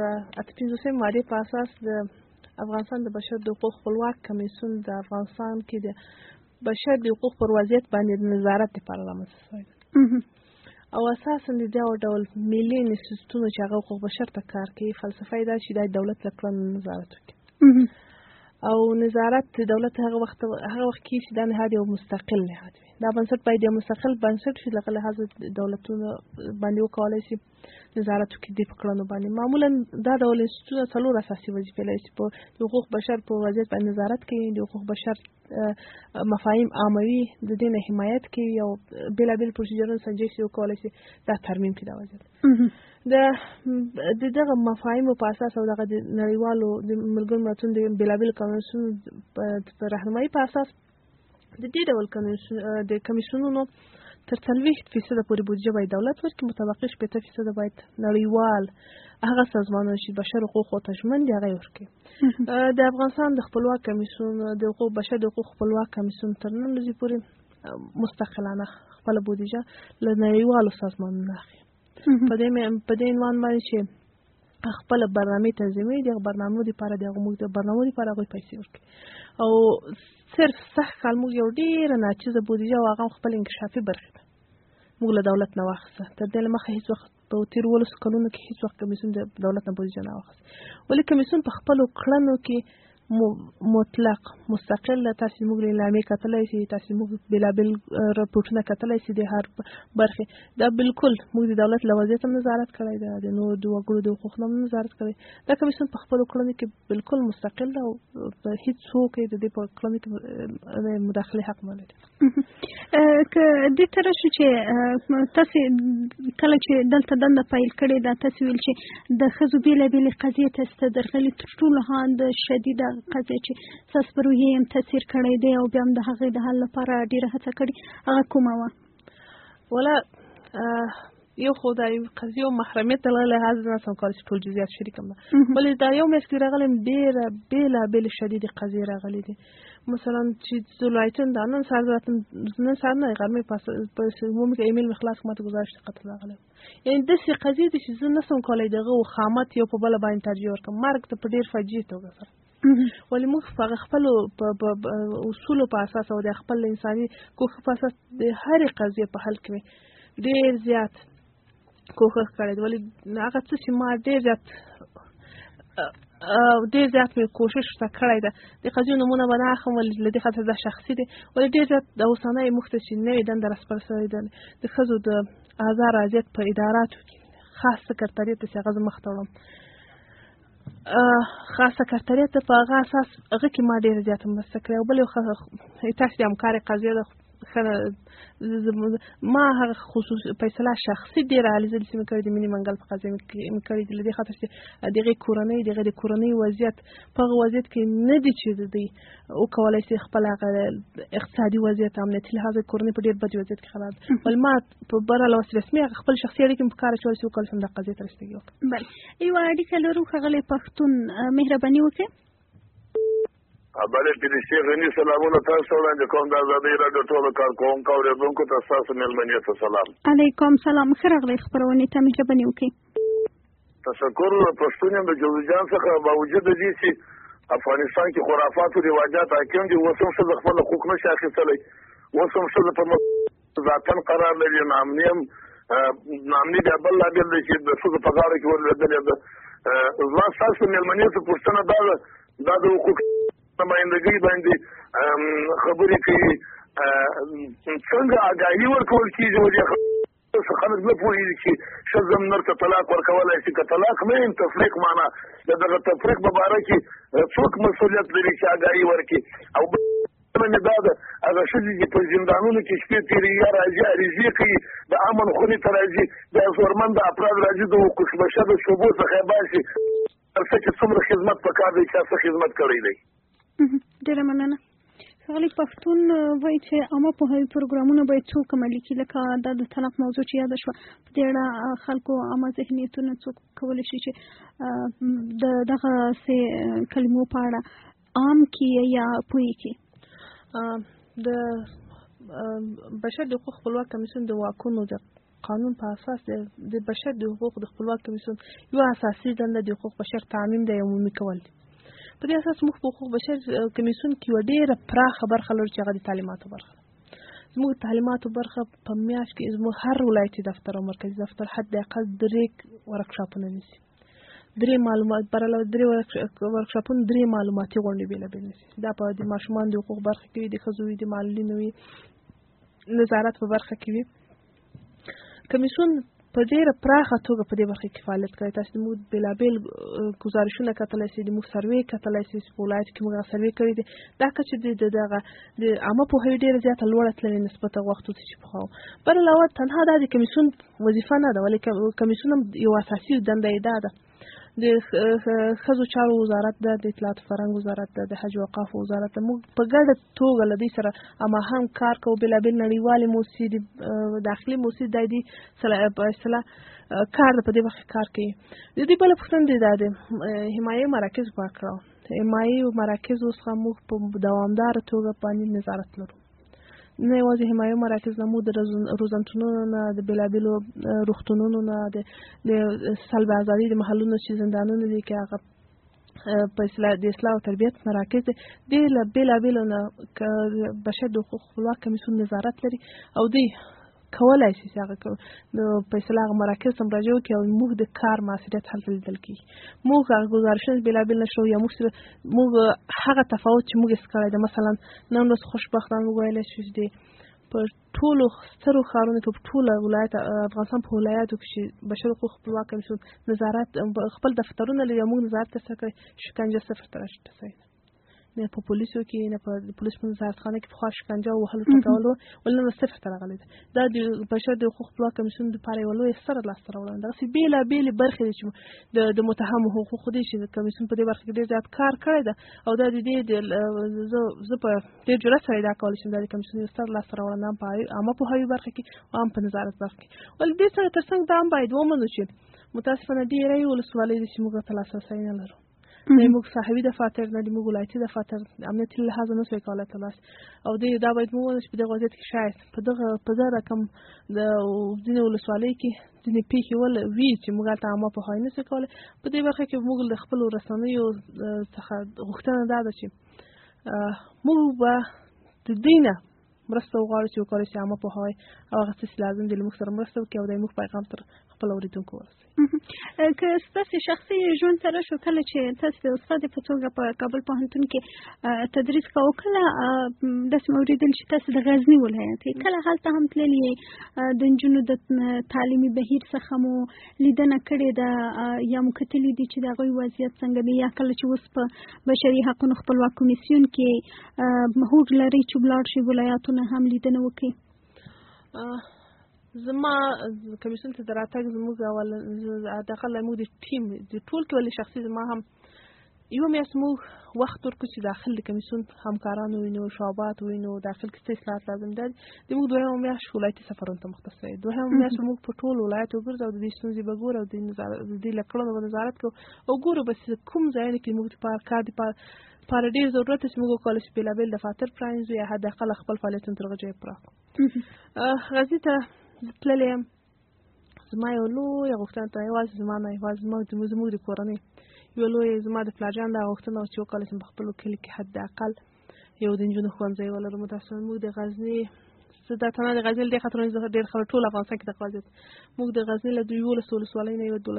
55 مادې په اساس د افغانستان د بشر د حقوق خپلواک کمیسیون د افغانستان کې د بشر د حقوق پر وضعیت باندې د نظارت لپاره رامنځته شوی او اساسا د دې ډول ملي انسټیټیوټونو چې هغه حقوق بشر ته کار کوي فلسفه یې دا چې د دولت له کړنو نظارت وکړي او نظارت د دولت هغه وخت کې چې دا نهاد یو مستقل نهاد وي دا بنسټ باید یو مستقل بنسټ شي لکه لحاظ دولتونو باندې وکولای شي نظارت وکړي د کړنو باندې معمولا دا ډول انسټیټیوټونه څلور اساسي وظیفې لري چې په حقوق بشر په وضعیت باندې نظارت کوي د حقوق بشر مفاهیم عاموي د دې نه حمایت کوي او بېلابېل پروسیجرونه سنجش وکولای شي دا ترمیم کړي دا وضعیت د دغه مفاهیمو په اساس او دغه نړیوالو د ملګرو ملتونو د بېلابېلو کمیسیونونو په رهنمایي په اساس د دې ډول د کمیسیونونو تر 40% پورې بودیجه باید دولت ورکړي متبقي 60% باید نړیوال هغه سازمانونه چې بشر حقوقو ته ژمن دي هغه ورکړي د افغانستان د خپلواک کمیسیون د حقوق بشر د حقوق خپلواک کمیسیون تر نن ورځې پورې مستقلانه خپل بودیجه له نړیوالو سازمانونو اخلي په دې عنوان باندې چې خپل برنامه تنظیموي د برنامو لپاره د موږ د برنامو لپاره غوښتي پیسې ورکړي او صرف صح کال موږ یو ډیر ناچیزه بودیجه او هغه خپل انکشافي برخه موږ له دولت نه واخیسته تر دې مخه هیڅ وخت په تیر ولس کلونو کې هیڅ وخت کمیسیون د دولت نه بودیجه نه واخیسته ولې کمیسیون په خپل کړنو کې مطلق مستقل تاسو موږ له اعلامي کتلای شي تاسو موږ بلابل راپورټونه کتلای شي د هر برخه دا بالکل موږ د دولت لوازیت نظارت کړی دا د نو د وګړو د حقوقو نظارت کړی دا کمیسیون په خپل کړنو کې بالکل مستقل او هیڅ څوک د دې په کړنو کې مداخله حق نه لري که دې تر شو چې تاسو کله چې دلته دنده فایل کړی دا تاسو ویل چې د خزو بلابل قضیه تاسو درغلي تر ټولو هاند شدید قضیه چې تاسو پر یې تاثیر کړی دی او بیا هم د هغې د حل لپاره ډېره هڅه کړې هغه کومه وه ولا یو خو دا قضیه او محرمیت له لحاظ نه سم کولای شي ټول جزئیات شریکم ولې دا یو میاشت راغلی ډېره بېلابېل شدید قضیې راغلي دي مثلا چې ولایتن دا نن سهار نه غرمې په عمومي کې ایمیل مخلاص ماته گزارش قتل راغلی یعنی داسې قضیې دي چې زه نه سم کولای دغه خامت یو په بله باندې ترجیح ورکړم مرګ ته په ډېر فجیع توګه سره ولې موږ په خپلو اصولو په اساس او د خپل انساني کوښښ په اساس د هرې قضیې په حل کې ډېر زیات کوښښ کړی دی ولې هغه څه چې ما ډېر زیات مې کوشش کړی ده د قضیو نمونه به نه اخلم ولې له دې خاطر دا شخصي دی ولې ډېر زیات د اوسنۍ موږ ته چې نوې دنده راسپارل شوې ده د ښځو د آزار اذیت په اداراتو کې خاص سکرټریت چې هغه زه مخته وړم خاص سکرټریت په هغه اساس هغه کې ما ډېر زیات مرسته کړې او بل یو تاسو د همکارۍ قضیه ده ما هغه خصوص فیصله شخصي ډېر عالیزه چې مې کړې د مینې منګل په قضیه مې کړې دي له دې خاطر چې دغه کورنۍ وضعیت په هغه وضعیت کې نه دي چې دوی وکولای شي خپل هغه اقتصادي وضعیت امنیتي لحاظ کورنۍ په ډېر بد وضعیت کې خراب ول ما په بره لوس رسمي خپل شخصي اړیکې په کار اچول شي وکول شم د قضیې تر رسیدګي وکړم بله یو اړیکه لرو ښاغلی پښتون مهرباني وکړئ بله پیرشي غني سلامونه تاسو وړاندې کوم د ازادۍ راډیو ټولو کارکوونکو اورېدونکو ته ستاسو مېلمنې ته سلام علیکم سلام ښه راغلی خپرونې ته مهرباني وکړئ تشکر پښتون یم د جوزجان څخه باوجود دې چې افغانستان کې خرافات او رواجات حاکم دي اوس هم ښځه خپل حقوق نشي اخیستلی اوس هم ښځه په ذاتن قرار لري نامني بیا بل لابل دی چې د ښځو په غاړه کې ولوېدلې ده زما ستاسو مېلمنې ته پوښتنه دا ده دا د حقوق نمایندګۍ باندې خبرې کوي څنګه آګاهي ورکول کېږي و دې خلک نه پوهېږي چې ښځه نر ته طلاق ورکولی شي که طلاق نه یم تفریق معنا د دغه تفریق په باره کې څوک مسؤلیت لري چې آګاهي ورکړي او مې دا ده هغه ښځې چې په زندانونو کې شپې تېروي یا راځي عریضې کوي د امن خونې ته راځي بیا زورمند افراد راځي د حقوق بشر د شعبو څخه یې باسي چې څومره خدمت پکار دی چې څه خدمت کړی دی. ډېره مننه. ښاغلي پښتون وایي چې عامه پوهاوي پروګرامونه باید څوک عملي کړي، لکه دا د طلاق موضوع چې یاده شوه، په دې اړه خلکو عامه ذهنیتونه څوک کولی شي چې د دغسې کلمو په اړه عام کړي یا پوه کړي؟ د بشر د حقوق خپلواک کمیسیون د واکونو د قانون په اساس د بشر د حقوق د خپلواک کمیسیون یو اساسي دنده د حقوق بشر تعمیم دی، عمومي کول دي. په دې اساس موږ په حقوق بشر کمیسیون کې یوه ډېره پراخه برخه لرو چې هغه د تعلیماتو برخه ده. زموږ تعلیماتو برخه په میاشت کې زموږ هر ولایتي دفتر او مرکزي دفتر حداقل 3 ورکشاپونه نیسي. 3 معلومات برابر 3 ورکشاپونه 3 معلوماتي غونډې بېلابېل نیسي. دا په د ماشومانو د حقوق برخه کې وي، د ښځو وي، د معلولینو وي، نظارت په برخه کې وي. کمیسیون په ډېره پراخه توګه په دې برخه کې فعالیت کوي. تاسو زموږ بېلابېل ګزارشونه کتلی شئ، زموږ سروې کتلی شئ چې په ولایت کې موږ هغه سروې کړې دي. دا کچه د عامه پوهاوي ډېره زیاته لوړه تللې نسبت هغه وختو ته چې پخوا وو. بل علاوه تنها دا د کمیسیون وظیفه نه ده، ولې کمیسیون هم یو اساسي دنده یې دا ده. د ښځو چارو وزارت ده، د اطلاعات فرهنګ وزارت ده، د حج او اوقافو وزارت ده. موږ په ګډه توګه له دوی سره هماهنګ کار کوو. بېلابېل نړیوالې موسسې دي، داخلي موسسې دي په اصطلاح کار په دې برخه کار کوي. د دې بله پوښتنه دا د حمایې مراکز په کړو. حمایې مراکز اوس هم موږ په دوامداره توګه باندې نظارت لرو. نه یوازې حمایې مراکز نه، موږ د روزنتونونو نه، د بېلابېلو روغتونونو نه، د سلب ازادي د محلونو چې زندانونه دي کې هغه په اصطلاح د اصلاح او تربیت مراکز دي. دې له بېلابېلو نه بشر د حقوق خپلواک کمیسیون نظارت لري او دوی کولای شي چې هغه په اصطلاح هغه مراکز ته مراجعه وکړي او موږ د کار مؤثریت هلته لیدل کېږي. موږ هغه ګزارشونه بېلابېل نشو یا موږ هغه تفاوت چې موږ یې کړی دی، مثلا نن ورځ خوشبختانه موږ ویلی شو چې په ټولو سترو ښارونو کې، په ټوله ولایت افغانستان په ولایاتو کې چې بشر حقوق خپلواک کمیسیون نظارت خپل دفترونه لري او موږ نظارت ترسره کوي، شکنجه 0 ته رسوي. نه په پولیسو کې، نه په پولیس په نظارتخانه کې پخوا شکنجه او وهلو ټکول وو، ولې نن 0 ته راغلی دی. دا د بشر د حقوق خپلواک کمیسیون دپاره یوه لویه ستره لاسته راوړنه ده. دغسې بېلابېلې برخې دي چې د متهمو حقوقو دي چې د کمیسیون په دې برخه کې ډېر زیات کار کړی ده او دا د دې زه په ډېر جرأت سره ادعا کولی شم دا د کمیسیون یوه ستره لاسته راوړنه هم په عامه پوهاوي برخه کې او هم په نظارت برخه کې. ولې دې سره تر څنګ دا هم باید ومنو چې متاسفانه ډېرې ولسوالۍ دي چې موږ ته لاسرسی نه لرو. نه موږ صاحبي دفاتر نه دي، موږ ولایتي دفاتر امنیتي لحاظه نه شوی کولی ترلاسه او دا باید موږ ووایو چې په دغه وضعیت کې شاید په دغه رقم د ځینې ولسوالیو کې ځینې پېښې وي چې موږ هلته عامه پوهاوی نه شو کولی. په دې برخه کې موږ له خپلو رسنیو څخه غوښتنه دا ده چې موږ به د دوی نه مرسته وغواړو چې وکولای شي عامه پوهاوی او هغه څه چې لازم دي له موږ سره مرسته وکړي او د موږ پیغام تر خپل اورېدونکو ورسوي. که ستاسې شخصي ژوند ته راشو، کله چې تاسې د استاد په توګه په کابل پوهنتون کې تدریس کوو، کله داسې مې اورېدل چې تاسې د غزني ولایت یې، کله هلته هم تللي یې، د نجونو د تعلیمي بهیر څخه مو لیدنه کړې ده یا مو کتلي دي چې د هغوی وضعیت څنګه دی، یا کله چې اوس په بشري حقونو خپلواک کمیسیون کې هوډ لرئ چې ولاړ شئ ولایاتونه هم لیدنه وکړئ؟ زما کمیسیون ته د راتګ زموږ حداقل موږ د ټیم د ټول کې ولې شخصي زما هم یوه میاشت موږ وخت ورکړو چې داخل د کمیسیون همکاران ووینو، شعبات ووینو، داخل کې څه اصلاحات لازم دي. د موږ دویمه میاشت ولایتي سفرونو ته مختص دی. دویمه میاشت موږ په ټول ولایت وګرځو او د دې ستونزې به ګورو او د دې له کړنو به نظارت کوو او ګورو به کوم ځایونه کې موږ د کار لپاره ډېر ضرورت چې موږ وکولای شو بېلابېل دفاتر پرانیزو یا حداقل خپل فعالیتونه تر هغه ځایه پراخ کړو. غزني ته تللی یم. زما یو لویه غوښتنه ته یوازې زما نه، یوازې زموږ د کورنۍ یوه لویه زما د پلارجان دا غوښتنه وه چې وکولی شم په خپلو کلي کې حداقل یو د نجونو ښوونځی ولرو. متاسفانه موږ د غزني دا تنها د غزني له دې خاطرونو څخه ډېر خلک ټول افغانستان کې دغه وضعیت، موږ د غزني له 12 ولسوالۍ نه یوه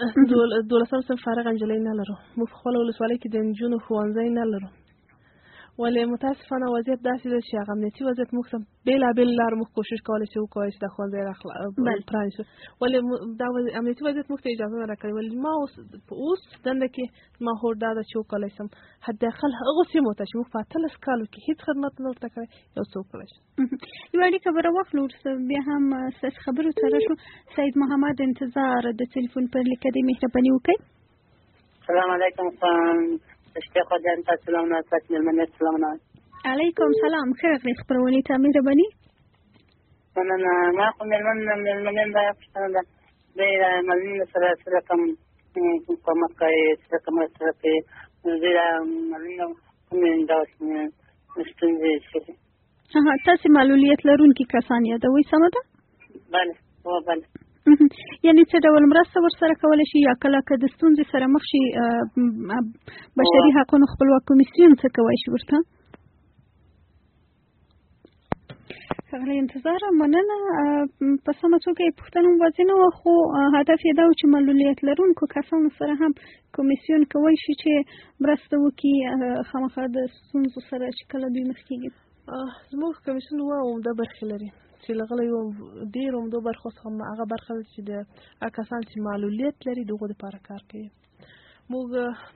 12 صنف فارغ نجلۍ نه لرو. موږ په خپله ولسوالۍ کې د نجونو ښوونځی نه لرو. ولې متاسفانه وضعیت داسې ده چې هغه امنیتي وضعیت موږ ته بېلابېل لارو موږ کوشش کولی چې وکړو چې دا ښوونځی پرانیسو، ولې دا امنیتي وضعیت موږ ته اجازه نه راکوي. ولې ما اوس دنده کې ما هوډ دا ده چې وکولی شم حداقل هغو سیمو ته چې موږ په 18 کالو کې هېڅ خدمت نه ورته کړی یو څه وکړی شم. یوه اړیکه به راواخلو ورسره بیا هم ستاسې خبرو ته راشو. سید محمد انتظار د تلیفون پر لیکه دې مهرباني وکړئ. السلام علیکم اشتیاق جان، تاسو سلامونه، تاسو مېلمنې سلامونه. علیکم سلام، ښه راغلئ خپرونې ته، مهرباني. مننه. ما خو مېلمنې دا پوښتنه ده، دی معلولینو سره څه رقم کومک کوي، څه رقم مرسته کوي، دوی د معلولینو کومې ډول ستونزې شته؟ تاسې معلولیت لرونکي کسان یادوئ، سمه ده؟ بله بله. یعنی څه ډول مرسته ورسره کولی شي، یا کله که د ستونزې سره مخ شي بشري حقونو خپلواک کمیسیون څه کولی شي ورته؟ ښاغلی انتظار، مننه. په سمه توګه یې پوښتنه واضح نه وه، خو هدف یې دا و چې معلولیت لرونکو کسانو سره هم کمیسیون کولی شي چې مرسته وکړي خامخا د ستونزو سره چې کله دوی مخ کېږي. زموږ کمیسیون اووه عمده برخې لري چې له هغو یو ډېر عمدو برخو څخه هغه برخه ده چې د هغه کسان چې معلولیت لري د هغو دپاره کار کوي. موږ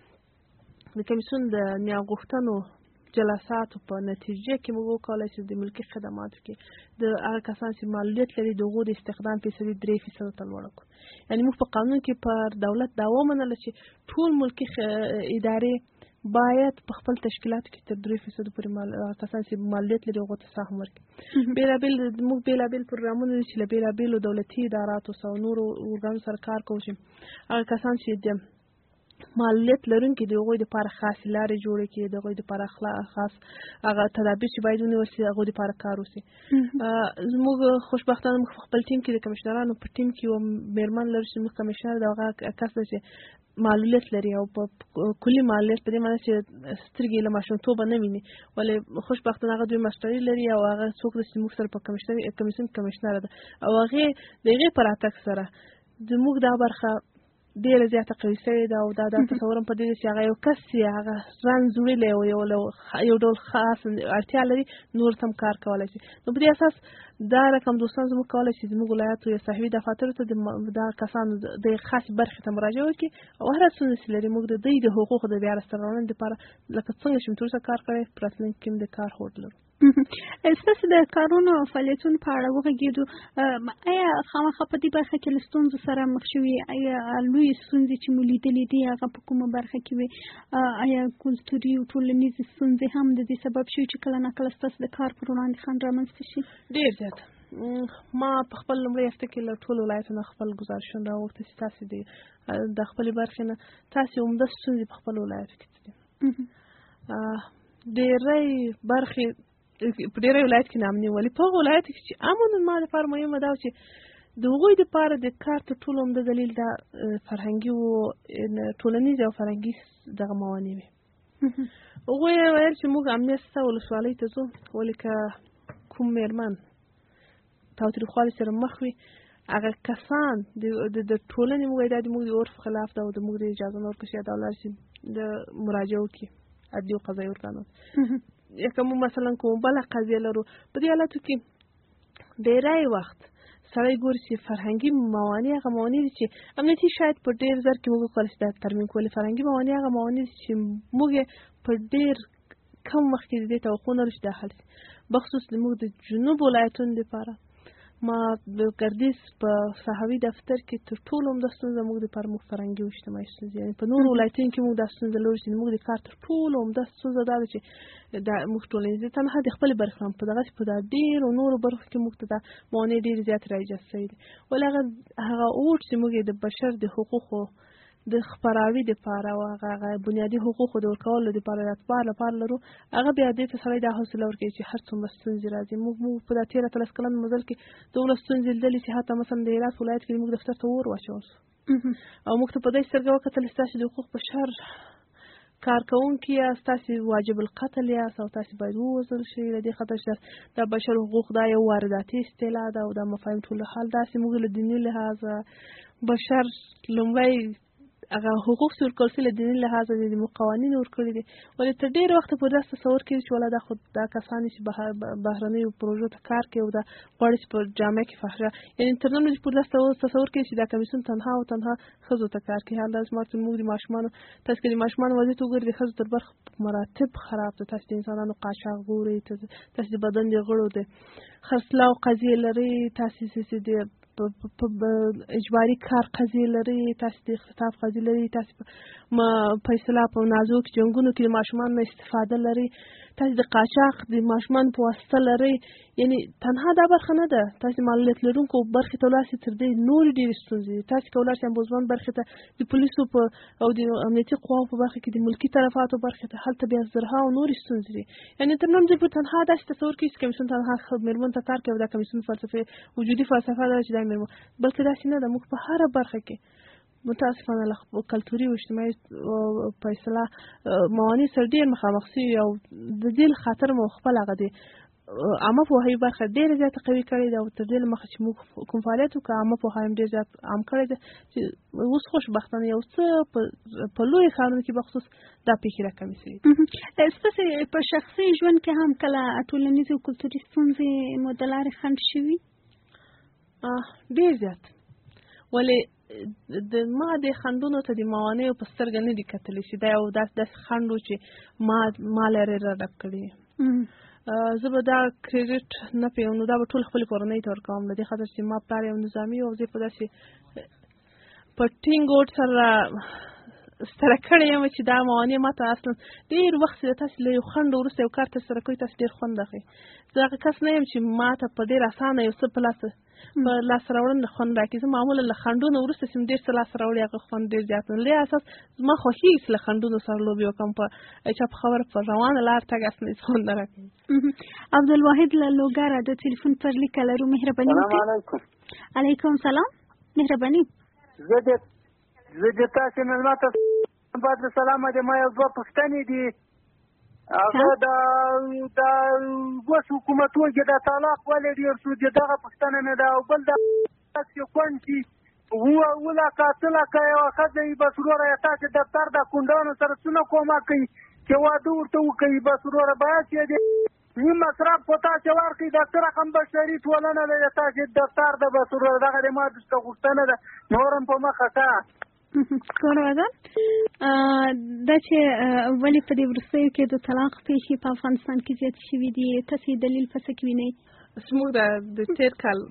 د کمیسیون د نیاغوښتنو جلساتو په نتیجه کې موږ وکولی چې د ملکي خدماتو کې د هغه کسان چې معلولیت لري د هغو د استخدام فیصدي 3% ته لوړه کړو. یعنې موږ په قانون کې پر دولت دا ومنله چې ټول ملکي ادارې باید په خپل تشکیلاتو کې تر 3% پورې کسان چې معلولیت لري هغو ته سهم ورکړي. موږ بېلابېل پروګرامونه لري چې له بېلابېلو دولتي اداراتو سره او نورو ارګانونو سره کار کوو چې هغه کسان چې د معلولیت لرونکي د هغوی دپاره خاصې لارې جوړې کړي، د هغوی دپاره خاص هغه تدابیر چې باید ونیول شي د هغوی دپاره کار وشي. زموږ خوشبختانه موږ په خپل ټیم کې د کمیشنرانو په ټیم کې یوه مېرمن لرو چې زموږ کمیشنر د هغه کس ده چې معلولیت لري او په کلي معلولیت په دې معنی چې سترګې له ماشومتوبه نه ویني، ولې خوشبختانه هغه دوی ماسټري لري او هغه څوک ده چې موږ سره په کمیسیون کمیشنره ده او هغې د هغې په راتګ سره زموږ دا برخه ډېره زیاته قوي شوې ده او دا تصورم په دې ده چې هغه یو کس چې هغه رنځ وړلی او یو ډول خاص اړتیا لري نور ته هم کار کولی شي. نو په دې اساس دا رقم دوستان زموږ کولی شي زموږ ولایاتو یا صحوي دفاترو ته دا کسانو د خاصې برخې ته مراجعه وکړي او هره ستونزه چې لري موږ د دوی د حقوقو د بیا راسته راوړنې دپاره لکه څنګه چې موږ تر اوسه کار کړی په راتلونکي کې هم د کار هوډ لرو. ستاسو د کارونو او فعالیتونو په اړه وغږېدو، آیا خامخا په دې برخه کې له ستونزو سره مخ شوي؟ آیا لویې ستونزې چې مو لیدلې دي هغه په کومه برخه کې وي؟ آیا کلتوري او ټولنیزې ستونزې هم د دې سبب شوي چې کله ناکله ستاسو د کار پر وړاندې خنډ رامنځته شي؟ ډېر زیات. ما په خپل لومړۍ هفته کې له ټولو ولایتونو خپل ګزارشونه راوغوښتل چې تاسې د خپلې برخې نه تاسې عمده ستونزې په خپلو ولایتو کې څه دي؟ ډېری برخې په ډېری ولایت کې ناامني، ولې په هغو ولایتو کې چې امن ما لپاره مهمه دا چې د هغوی دپاره د کار تر ټولو عمده دلیل دا فرهنګي و ټولنیز او فرهنګي دغه موانع وي. هغوی ویل چې موږ امنیت شته ولسوالۍ ته ځو، ولې که کوم مېرمن تاوتریخوالي سره مخ وي هغه کسان د ټولنې موږ دا د موږ د عرف خلاف ده او د موږ د اجازه نه ورکړي چې دا ولاړ شي د مراجعه وکړي عدلي او قضایي ارګانو. یا که موږ مثلا کوم بله قضیه لرو په دې حالاتو کې ډېری وخت سړی ګوري چې فرهنګي موانع هغه موانع دي چې امنیتي شاید په ډېر زر کې موږ وکولی شو دا ترمیم کړو، ولې فرهنګي موانع هغه موانع دي چې موږ په ډېر کم وخت کې د دې توقع نه لرو چې دا حل شي. بخصوص زموږ د جنوب ولایتونو دپاره ما د ګردیز په صحوي دفتر کې تر ټولو عمده ستونزه موږ دپاره موږ فرهنګي او اجتماعي ستونزې، یعنې په نورو ولایتونو کې موږ دا ستونزه لرو چې موږ د کار تر ټولو عمده ستونزه دا ده چې دا موږ ټولنیز تنها د خپلې برخې هم په دغسې په دا ډېرو نورو برخو کې موږ ته دا موانع ډېرې زیاتې راایجاد شوي دي، ولې هغه اوټ چې موږ د بشر د حقوقو د خپراوي دپاره او هغه بنیادي حقوقو د ورکولو دپاره د اتباع لپاره لرو، هغه بیا دې ته سړی دا حوصله ورکوي چې هر څومره ستونزې راځي. موږ په دا 13 کلن مزل کې دومره ستونزې لیدلې چې حتی مثلا د هرات ولایت کې موږ دفتر ته اور واچول شو او موږ ته په داسې سترګه وکتل ستاسې د حقوق بشر کارکوونکي یاست، تاسې واجب القتل یاست او تاسې باید ووژل شئ له دې خاطر چې دا بشر حقوق دا یو وارداتي اصطلاح ده او دا مفاهیم ټول حال داسې موږ له دیني لحاظه بشر لومړی هغه حقوق چې ورکول شوي له دیني لحاظه دي زموږ قوانین ورکړي دي ولې تر ډېره وخته پورې داسې تصور کېږي چې ولا دا خو دا کسان چې بهرنیو پروژو ته کار کوي او دا غواړي چې په جامعه کې فحشه یعنې تر نن ورځې پورې داسې تصور کېږي چې دا کمیسیون تنها او تنها ښځو ته کار کوي حال دا زما چې موږ د ماشومانو تاسو که د ماشومانو وضعیت وګورئ د ښځو تر برخه مراتب خراب ده تاسو د انسانانو قاچاق ګورئ تاسو د بدن د غړو د خرڅلاو قضیې لرئ تاسو د اجباري کار قضیې لري تاسو د اختطاف قضیې لري تاسو په اصطلاح په نازک جنګونو کې د ماشومانو نه استفاده لري تاسو د قاچاق د ماشومانو په واسطه لري یعنی تنها دا برخه نه ده تاسو معلولیت لرونکو برخې ته ولاړ شئ تر دې نورې ډېرې ستونزې دي تاسو که ولاړ شئ امبوزمن برخې ته د پولیسو او د امنیتي قواو په برخه کې د ملکي طرفاتو برخې ته هلته بیا زرها او نورې ستونزې دي یعنې تر نن ورځې پورې تنها داسې تصور کېږي چې کمیسیون تنها مېرمنو ته کار کوي او دا کمیسیون فلسفې وجودي فلسفه ده چې دا مېرمن بلکې داسې نه ده موږ په هره برخه کې متاسفانه له کلتوري او اجتماعي په اصطلاح موانع سره ډېر مخامخ سوي او د دې له خاطر مو خپل هغه د عامه پوهاوي برخه ډېره زیاته قوي کړې ده او تر دې له مخه چې موږ کوم فعالیت وکړو عامه پوهاوی هم ډېر زیات عام کړی ده چې اوس خوشبختانه یو څه په لویو ښارونو کې بخصوص دا پیښې راکمې سوي ستاسې په شخصي ژوند کې هم کله ټولنیزې او کلتوري ستونزې مو د لارې خنډ شوي ډېر زیات ولې ما د خنډونو ته د موانعو په سترګه نه دي کتلی چې دا یو داسې خنډ و چې ما لرې راډک کړي زه به دا کریډټ نه پیوم نو دا به ټول خپلې کورنۍ ته ورکوم د دې خاطر چې ما پلار یو نظامي او زه په داسې په ټینګ هوډ سره ستره کړې یم چې دا موانع ما ته اصلا ډېر وخت چې تاسو له یو خنډ وروسته یو کار ترسره کوئ تاسو ډېر خوند اخلئ زه هغه کس نه یم چې ما ته په ډېر اسانه یو څه په لاسته راوړنه خوند راکړي زه معمولا له خنډونو وروسته چې ډېر څه لاسته راوړي هغه خوند ډېر زیات دی له اساس زما خوښېږي چې له خنډونو سره لوبې وکړم په چا په خبره په روانه لار تګ اصلا هېڅ خوند نه راکوي عبدالواحد له لوګره د تلیفون پر لیکه لرو مهرباني وکړئ علیکم سلام مهرباني زه د تاسې مېلمه ته بعد له سلامه د ما یو دوه پوښتنې دي هغه د اوس حکومتونو کې د طلاق ولې ډېر شو د دغه پوښتنه نه ده او بل د چې کونډ چې اووه اته لکه یوه ښځه یې بس وروره تاسې دفتر د کونډانو سره څونه کومک کوي چې واده ورته وکوي بس وروره باید چې د نیم مصرف په تاسې ورکړي دفتر رقم بشري ټولنه ده د تاسې دفتر ده بس وروره دغه د ما دسته غوښتنه ده نور هم په مخه ښه کورواګان دا چې ولې په دې وروستیو کې د طلاق پیښې په افغانستان کې زیاتې شوي دي تاسې دلیل په څه کې وینئ زموږ د تېر کال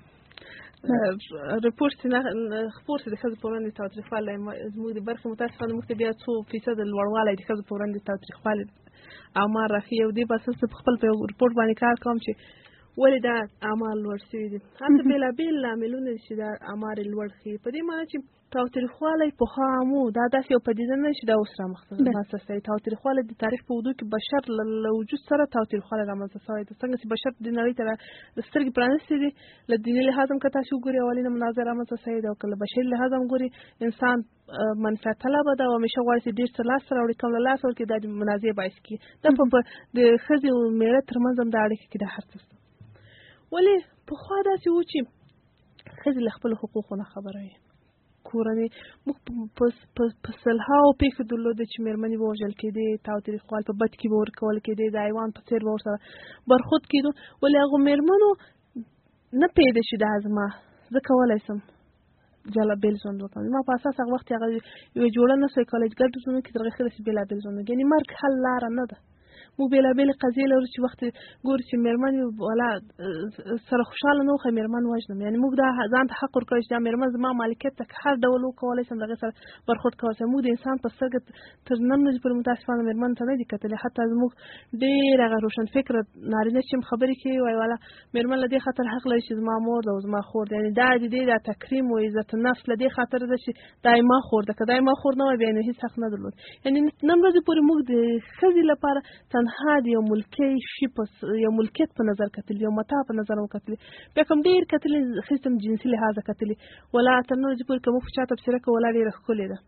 رپورټ چې خپور چې د ښځو په وړاندې تاوتریخوالی زموږ د برخې متاسفانه موږ ته بیا څو فیصده لوړوالی د ښځو په وړاندې تاوتریخوالی اعمال راښیي او دې په اساس په خپل په یو رپورټ باندې کار کوم چې ولې دا اعمال لوړ شوي دي هلته بېلابېل لاملونه دي چې دا اعمال یې لوړ ښیي په دې معنی چې تاوتریخوالی پخوا هم و دا داسې یو پدیده نه چې دا اوس رامنځته شوی تاوتریخوالی د تاریخ په اوږدو کې بشر له وجود سره تاوتریخوالی رامنځته شوی ده څنګه چې بشر د نړۍ ته سترګې پرانیستې دي له دیني لحاظ هم که تاسې وګورئ اولینه مناظره رامنځته شوې ده او که له بشري لحاظ هم ګورئ انسان منفعت طلبه ده او همیشه غواړي چې ډېر څه لاسته راوړي کم له لاسه ورکړي دا د منازعې باعث کړي دا په د ښځې او میړه ترمنځ هم دا اړیکه کې دا هر څه شته ولې پخوا داسې و چې ښځې له خپلو حقوقو نه خبره وي کورنۍ موږ په سلهاو پیښو درلوده چې مېرمنې به وژل کېدې تاوتریخوال په بد کې به ورکول کېدې د حیوان په څېر به ورسره برخود کېدو ولې هغو مېرمنو نه پوهېده چې دا زما زه کولی شم جلا بیل ژوند وکړم ما په اساس هغه وخت هغه یوه جوړه نه سوی کولی چې ګډ ژوندونه کې تر هغې ښه ده چې بېلابېل ژوند وکړي یعنې مرګ حل لاره نه ده موږ بېلابېلې قضیې لرو چې وخت ګورو چې مېرمنې والا سره خوشحاله نه وخی مېرمن وژنم یعنې موږ دا ځان ته حق ورکړی چې دا مېرمن زما مالکیت ته هر ډول وکولی شم د هغې سره برخورد کولی شم موږ د انسان په سترګه تر نن ورځې پورې متاسفانه مېرمن ته نه دي کتلې حتی زموږ ډېر هغه روشنفکره نارینه چې هم خبرې کوي وایي والا مېرمن له دې خاطر حق لري چې زما مور ده او زما خور ده یعنې دا د دې دا تکریم و عزت نفس له دې خاطر ده چې دا یې ما خور ده که دا یې ما خور نه وای بیا یې هېڅ حق نه درلود یعنې نن ورځې پورې موږ د ښځې لپاره تنها د یو ملکي شي یو ملکیت په نظر کتلي یو متاع په نظر وکتلي بیا کوم ډېر کتلي ښځې ته جنسي لحاظه کتلي ولا تر نن ورځې پورې که موږ چا تبصره کوو ولا ډېره ښکلې ده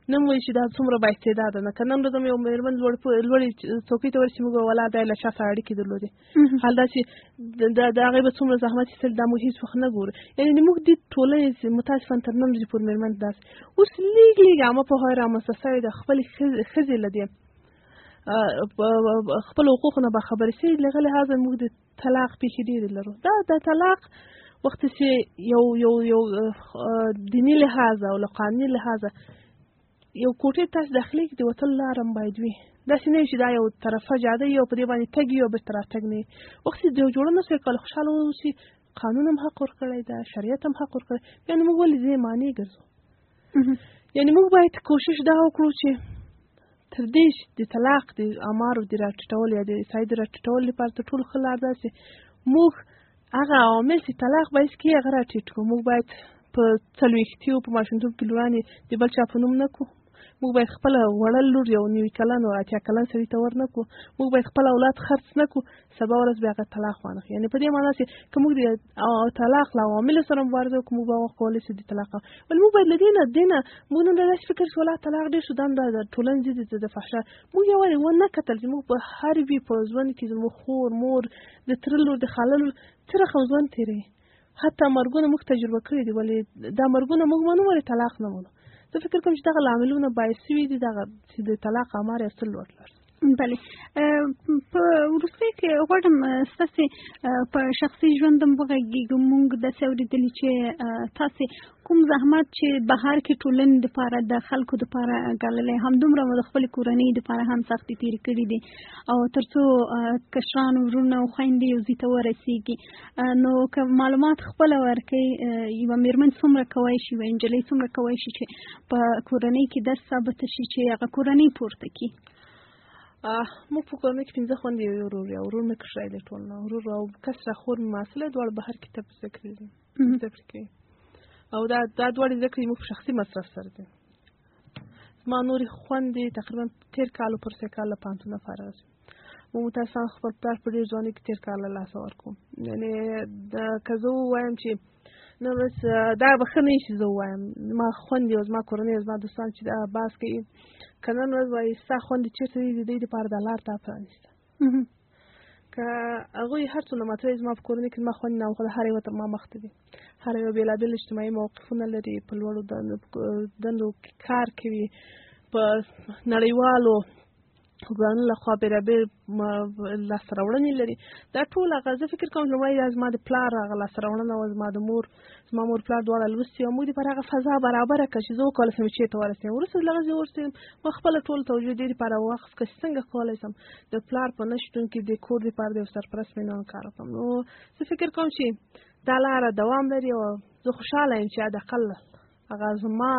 نه مو چې دا څومره با استعداد نه کنه نن ورځ یو مېرمن لوړې څوکۍ ته ورسې موږ ولا دا له شا سره اړیکې درلودې حال دا چې د هغې به څومره زحمت ایستل دا موږ هېڅ وخت نه ګورو یعنې موږ دې ټولنې متاسفاً تر نن ورځې پورې مېرمن داسې اوس لیږ عامه پوهه رامنځته شوې ده خپلې ښځې له دې خپل حقوقو نه باخبرې شوي له هغه لحاظه موږ د طلاق پیښې ډېرې لرو دا د طلاق وخت چې یو دیني لحاظه او له قانوني لحاظه یو کوټې تاسو داخلي کې د وتل لاره هم باید وي داسې نه وي چې دا یو طرفه جاده یو په دې باندې تګ یو بېرته راتګ نه وي وخت چې د یو جوړه نه سوی کال خوشحاله واوسي قانون هم حق ورکړی ده شریعت هم حق ورکړی یعنې موږ ولې ځینې معنی ګرځو یعنې موږ باید کوشش دا وکړو چې تر دې چې د طلاق د اعمارو د راټیټول یا د احصایې د راټیټول لپاره تر ټولو ښه لار دا چې موږ هغه عوامل چې طلاق باعث کړي هغه راټیټ کړو موږ باید په څلوېښتي په ماشومتوب کې لورانې د بل چا په نوم نه کړو موږ باید خپله وړه لور یو 90 کلن او 80 کلن سړي ته ور نه کړو موږ باید خپل اولاد خرڅ نه کړو سبا ورځ بیا هغه طلاق وانخلي یعنې په دې معنا چې که موږ د طلاق له عواملو سره مبارزه وکړو موږ به هغه کولی شو د طلاق ولې موږ باید له دې نه موږ نن داسې فکر چې ولا طلاق ډېر شو دا د ټولنې ضد د فحشا موږ یوازې ونه کتل چې موږ په هر وي په ژوند کې زموږ خور مور د تره لور د خاله لور څه رقم ژوند تېروي حتی مرګونه موږ تجربه کړي دي ولې دا مرګونه موږ منو ولې طلاق نه منو زه فکر کوم چې دغه لاملونه باعث شوي دي دغه چې د طلاق اعمار یې څه لوړ لاړ بله په وروستۍ کې غواړم ستاسې په شخصي ژوند هم وغږېږو موږ داسې اورېدلي چې تاسې کوم زحمت چې بهر کې ټولنې دپاره د خلکو دپاره ګاللی همدومره مو د خپلې کورنۍ دپاره هم سختې تېرې کړي دي او تر څو کشران وروڼه او خویندې یو ځای ته ورسېږي نو که معلومات خپله ورکوي یوه مېرمن څومره کوی شي یوه نجلۍ څومره کوی شي چې په کورنۍ کې داسې ثابته شي چې هغه کورنۍ پورته کړي موږ په کورنۍ کې 5 خویندې یو ورور یو ورور مې کشری دی ټول نه ورور او کشره خور مې محصله دواړه بهر کې طب زده کړي دي او دا دواړه زده کړې موږ په شخصي مصرف سره دي زما نورې خویندې تقریبا تېر کال او پرسې کال له پوهنتونه فارغه شوې موږ متاسفانه خپل پلار په ډېر ځوانۍ کې تېر کال له لاسه ورکړو یعنې که زه ووایم چې نو بس دا به ښه نه وي چې زه ووایم زما خویندې او زما کورنۍ او زما دوستان چې دا بحث کوي که نن ورځ وایي ستا خویندې چېرته دي د دې دپاره دا لار تا پرانېسته که هغوی هر څومره ماته زما په کورنۍ کې زما خویندې ناوخته هر یوه تر ما مخته دي هر یوه بېلابېل اجتماعي موقفونه لري په لوړو دندو کې کار کوي په نړیوالو ګرانو لخوا بېلابېل لاسته راوړنې لري دا ټول هغه زه فکر کوم لومړی دا زما د پلار هغه لاسته راوړنه وه زما مور پلار دواړه لوستي او موږ دپاره هغه فضا برابره کړه چې زه وکولی شم چېرته ورسېږم وروسته له هغه ځای ورسېږم ما خپله ټول توجه دې دپاره واخیست که څنګه کولی شم د پلار په نه شتون کې د کور دپاره د یو سرپرست مېرمن کار وکړم نو زه فکر کوم چې دا لاره دوام لري او زه خوشحاله یم چې حداقل هغه زما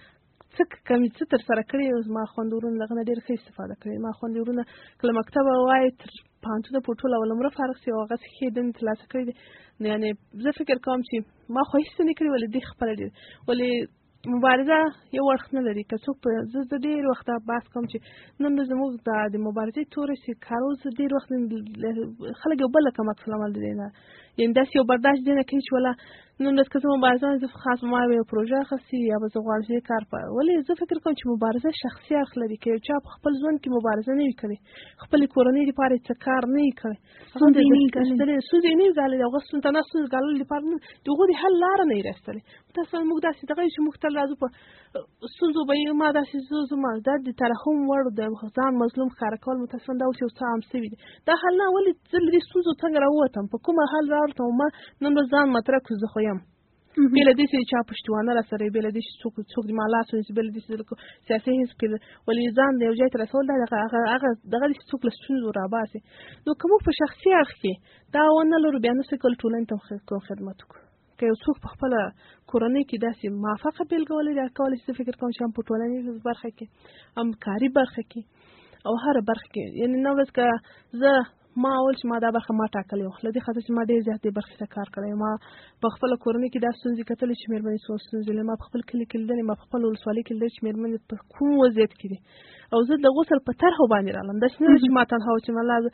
څه تر سره کړي او زما خویندې ورونه له هغه نه ډېر ښه استفاده کړې زما خویندې ورونه که له مکتبه وایي تر پوهنتونه په ټول اول عمره فارغ شي او هغسې ښې دندې ترلاسه کړي دي یعنې زه فکر کوم چې ما خو هېڅ نه کړي ولې دوی خپله ډېر ولې مبارزه یو اړخ نه لري که څوک زه ډېر وخت بحث کوم چې نن زموږ د مبارزې توری چې کارو زه ډېر وخت خلک یو بل له کم عکس العمل دی نه یعنې داسې یو برداشت دی نه کوي چې ولا نن ورځ که زه مبارزه زه خاص ما یو پروژه اخیستې یا به زه غواړم چې کار ولې زه فکر کوم چې مبارزه شخصي اړخ لري که یو چا په خپل ژوند کې مبارزه نه وي کړې خپلې کورنۍ دپاره یې څه کار نه وي کړی ستونزې یې نه وي ګاللې هغه تنها ستونزې ګاللو دپاره د هغو د حل لاره نه یې راایستلې متاسفانه موږ داسې دغه یو چې موږ تل راځو په ستونزو به یې ما داسې زما دا د ترحم وړ د ځان مظلوم ښکاره کول متاسفانه دا اوس یو څه عام شوي دي دا حل نه ولې زه له دې ستونزو څنګه راووتم په کومه حل راوړتم ما نن ورځ ځان مطرح کړو زه خو یم بې له دې چې چا پشتوانه را سره بې له دې چې څوک د ما لاس ونیسي بې له دې چې سیاسي حزب کې ولې ځان د یو ځای ته رسول دا هغه دغه چې څوک له ستونزو راباسي نو که موږ په شخصي اړخ کې دا ونه لرو بیا نشو کولی ټولنې ته خدمت وکړو که یو څوک په خپله کورنۍ کې داسې موافقه بېلګه ولري کولی شي زه فکر کوم چې هم په ټولنیز برخه کې هم کاري برخه کې او هره برخه کې یعنې نه ورځ که زه ما اول چې ما دا برخه ما ټاکلې وه له دې خاطر چې ما ډېر زیات دې برخې ته کار کړی ما په خپله کورنۍ کې دا ستونزې کتلې چې مېرمنې څو ستونزې لري ما په خپل کلي کې لیدلې ما په خپل ولسوالۍ کې لیدلې چې مېرمنې په کوم وضعیت کې دي او زه د غسل په طرحو باندې رالم داسې نه چې ما تنها و چې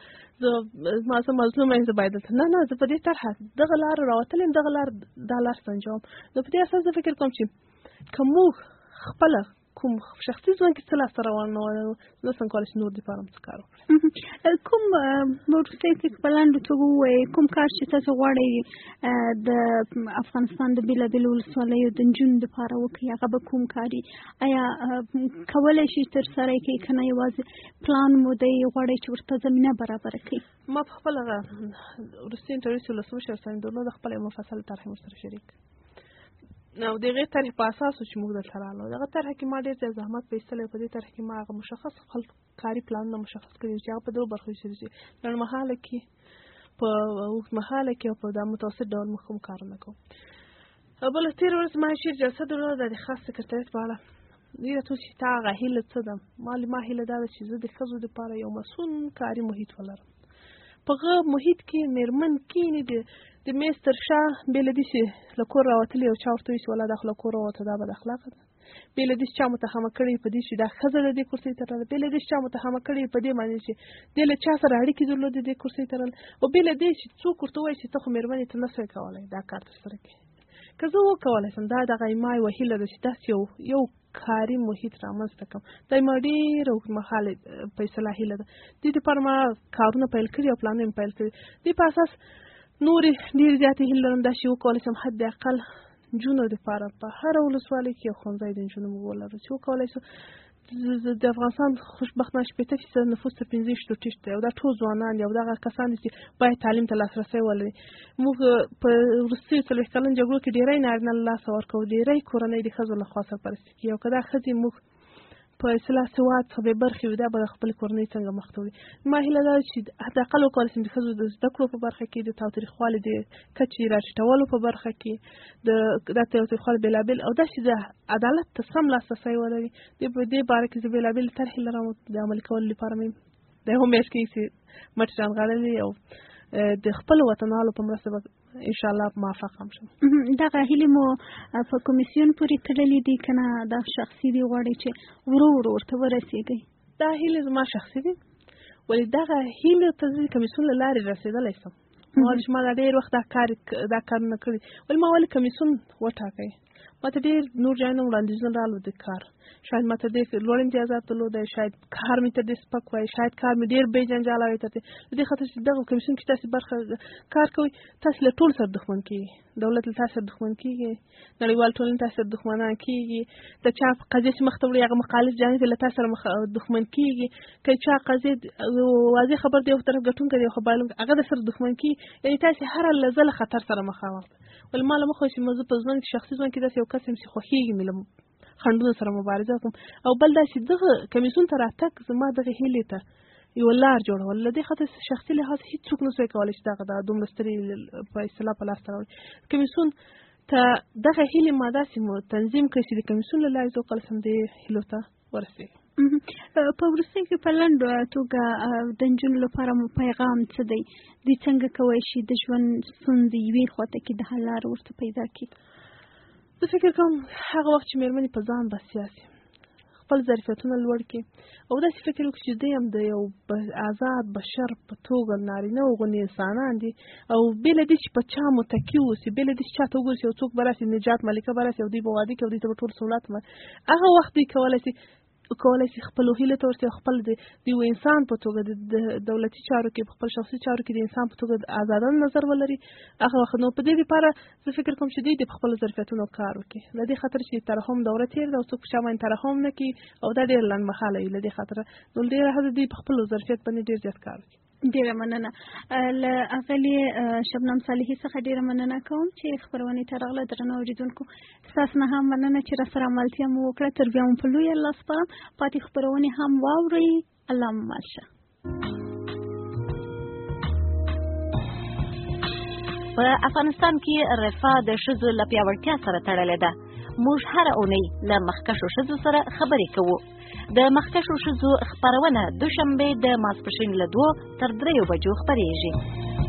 ما زه مظلومه یم زه باید دلته نه زه په دې طرحه دغه لاره راوتلی یم دا لار سنجوم نو په دې اساس زه فکر کوم چې که موږ خپله کوم شخصي ژوند کې څه لاسته روان نه وه، زه څنګه کولی شم نور دپاره هم څه کار وکړم. کوم وروستۍ کې په لنډو توګه ووایئ کوم کار چې تاسو غواړئ د افغانستان د بېلابېلو ولسوالیو د نجونو دپاره وکړي، هغه به کوم کار وي؟ آیا کولی شي ترسره یې کړئ که نه یوازې پلان مو دی غواړئ چې ورته زمینه برابره کړئ؟ ما په خپل هغه وروستي انټرویو کې ولسمشر صاحب درلود، د خپله مفصله طرح یې ورسره شریک او د هغې طرحې په اساس و چې موږ دلته راغلو. دغه طرحه کې ما ډېر زیات زحمت په ایستلی. په دې طرحه کې ما هغه مشخص خپل کاري پلانونه مشخص کړي چې هغه په درو برخو ویشلي چې لنډمهاله کې، په اوږدمهاله کې او په دا متوسط ډول موږ کوم کارونه کوو. بله تېره ورځ ما شعر جلسه درلوده د خاص سکرټریت په اړه. دوی راته وویل چې تا هغه هیله څه ده؟ ما هیله دا ده چې زه د ښځو دپاره یو مسون کاري محیط ولرم. په هغه محیط کې مېرمن کښېني د میز تر شا بې له دې چې له کور راوتلي او چا ورته وایي چې والله دا خو له کور راوته دا بد اخلاقه ده، بې له دې چې چا متهمه کړې په دې چې دا ښځه د دې کرسۍ ته راغله، بې له دې چې چا متهمه کړې په دې باندې چې دې له چا سره اړیکې درلودې دې کرسۍ ته راغله، او بې له دې چې څوک ورته وایي چې ته خو مېرمنې ته نه شوې کولی دا کار ترسره کړې. که زه وکولی شم دا دغه ما یوه هیله ده چې داسې یو کاري محیط رامنځته کړم. دا زما ډېره اوږدمهاله فیصله هیله ده. دې دپاره ما کارونه پیل کړي او پلانونه مې پیل کړي. دې په اساس نورې ډېرې زیاتې هیلې لرم دا چې وکولی شم حد اقل نجونو دپاره په هره ولسوالۍ کې یو ښوونځی د نجونو موږ ولرو چې وکولی شو. د افغانستان خوشبختانه 80% نفوس تر 15 ټیټ دی او دا ټول ځوانان دي او دغه کسان دي چې باید تعلیم ته لاسرسی ولري. موږ په وروستیو 40 کلن جګړو کې ډېری نارینه له لاسه ورکوو، ډېری کورنۍ د ښځو لخوا سرپرستي کېږي او که دا ښځې موږ په اصطلاح سواد څخه بې برخې وي دا به د خپلې کورنۍ څنګه مخ ته وړي. ما هیله دا چې حداقل وکولی شم د ښځو د زده کړو په برخه کې د تاوتریخوالي د کچې راټیټولو په برخه کې دا تاوتریخوالی بېلابېل او داسې د عدالت ته سم لاسرسی ولري. په دې باره کې زه بېلابېلې طرحې لرم د عملي کولو لپاره مې د یو میاشت کېږي چې مټې رانغاړلې او د خپلو وطنوالو په مرسته به انشاءالله موفق هم شم. دغه هیلې مو په کمیسیون پورې تړلې دي که نه دا شخصي دي غواړئ چې ورو ورو ورته ورسېږئ؟ دا هیلې زما شخصي دي، ولې دغه هیلې ته زه د کمیسیون له لارې رسېدلی شم. ولې چې ما دا ډېر وخت دا کارونه کړي. ولې ما ولې کمیسیون وټاکئ؟ ما ته ډېر نور ځایونه وړاندیزونه راغلل د کار. شاید ما ته ډېر لوړ امتیازات درلودی، شاید کار مې تر دې سپک وای، شاید کار مې ډېر بې جنجاله وای. تر دې خاطر چې دغه کمیسیون کې تاسې برخه کار کوئ تاسې له ټولو سره دښمن کېږي. دولت له تاسې سره دښمن کېږي، نړیوال ټولنې تاسې سره دښمنان کېږي. د چا قضیې چې مخته وړي هغه مخالف جانب له تاسې سره دښمن کېږي. که چا قضیې واضح خبر دی یو طرف ګټونکی دی یو خبر بایلونکی هغه در سره دښمن کېږي. یعنې تاسې هره لحظه له خطر سره مخامخ. ولې ما له مخه چې زه په ژوند کې شخصي ژوند کې داسې یو کس یم چې خوښېږي مې له خنډونو سره مبارزه وکړم او بل دا چې دغه کمیسیون ته راتګ زما دغه هیلې ته یوه لار جوړول. له دې خاطر شخصي لحاظ هېڅوک نه شوی کولی چې دغه دومره سترې په اصطلاح په لاسته راوړي. کمیسیون ته دغه هیلې ما داسې تنظیم کړئ چې د کمیسیون له لارې زه وکولی شم دې هیلو ته ورسېږم. په وروستۍ کې په لنډه توګه د نجونو لپاره مو پیغام څه دی؟ دوی څنګه کولی شي د ژوند ستونزې یوې خواته کې د حل لاره ورته پیدا کړي؟ زه فکر کوم هغه وخت چې مېرمنې په ځان بسیا شي، خپل ظرفیتونه لوړ کړي او داسې فکر وکړي چې دوی هم د یو آزاد بشر په توګه نارینه غوندې انسانان دي او بې له دې چې په چا متکي واوسي، بې له دې چې چا ته وګوري چې یو څوک به راشي نجات ملکه به راشي او دوی به واده کړي او دوی ته به ټول سهولت هغه وخت دوی کولی شي خپلو هیلو ته ورسي او خپل د یو انسان په توګه د دولتي چارو کې په خپل شخصي چارو کې د انسان په توګه آزادانه نظر ولري. هغه وخت نو په دې لپاره زه فکر کوم چې دوی د خپلو ظرفیتونو کار وکړي. له دې خاطر چې ترحم دوره تېر ده او څوک په چا باندې ترحم نه کوي او دا ډېر لنډمهاله وي. له دې خاطر نو ډېره هڅه دوی په خپلو ظرفیت باندې ډېر زیات کار وکړي. ډېره مننه. له اغلې شبنم صالحي څخه ډېره مننه کوم چې خپرونې ته راغله. درنو اورېدونکو ستاسو نه هم مننه چې راسره ملتیا مو وکړه. تر بیا مو په لویه الله سپارم. پاتې خپرونې هم واورئ. الله مو مل شه. په افغانستان کې رفاه د ښځو له پیاوړتیا سره تړلې ده. موږ هره اونۍ له مخکښو ښځو سره خبرې کوو. د مخکښو ښځو خپرونه دوشنبې د ماسپښین له 2 تر 3 بجو خپرېږي.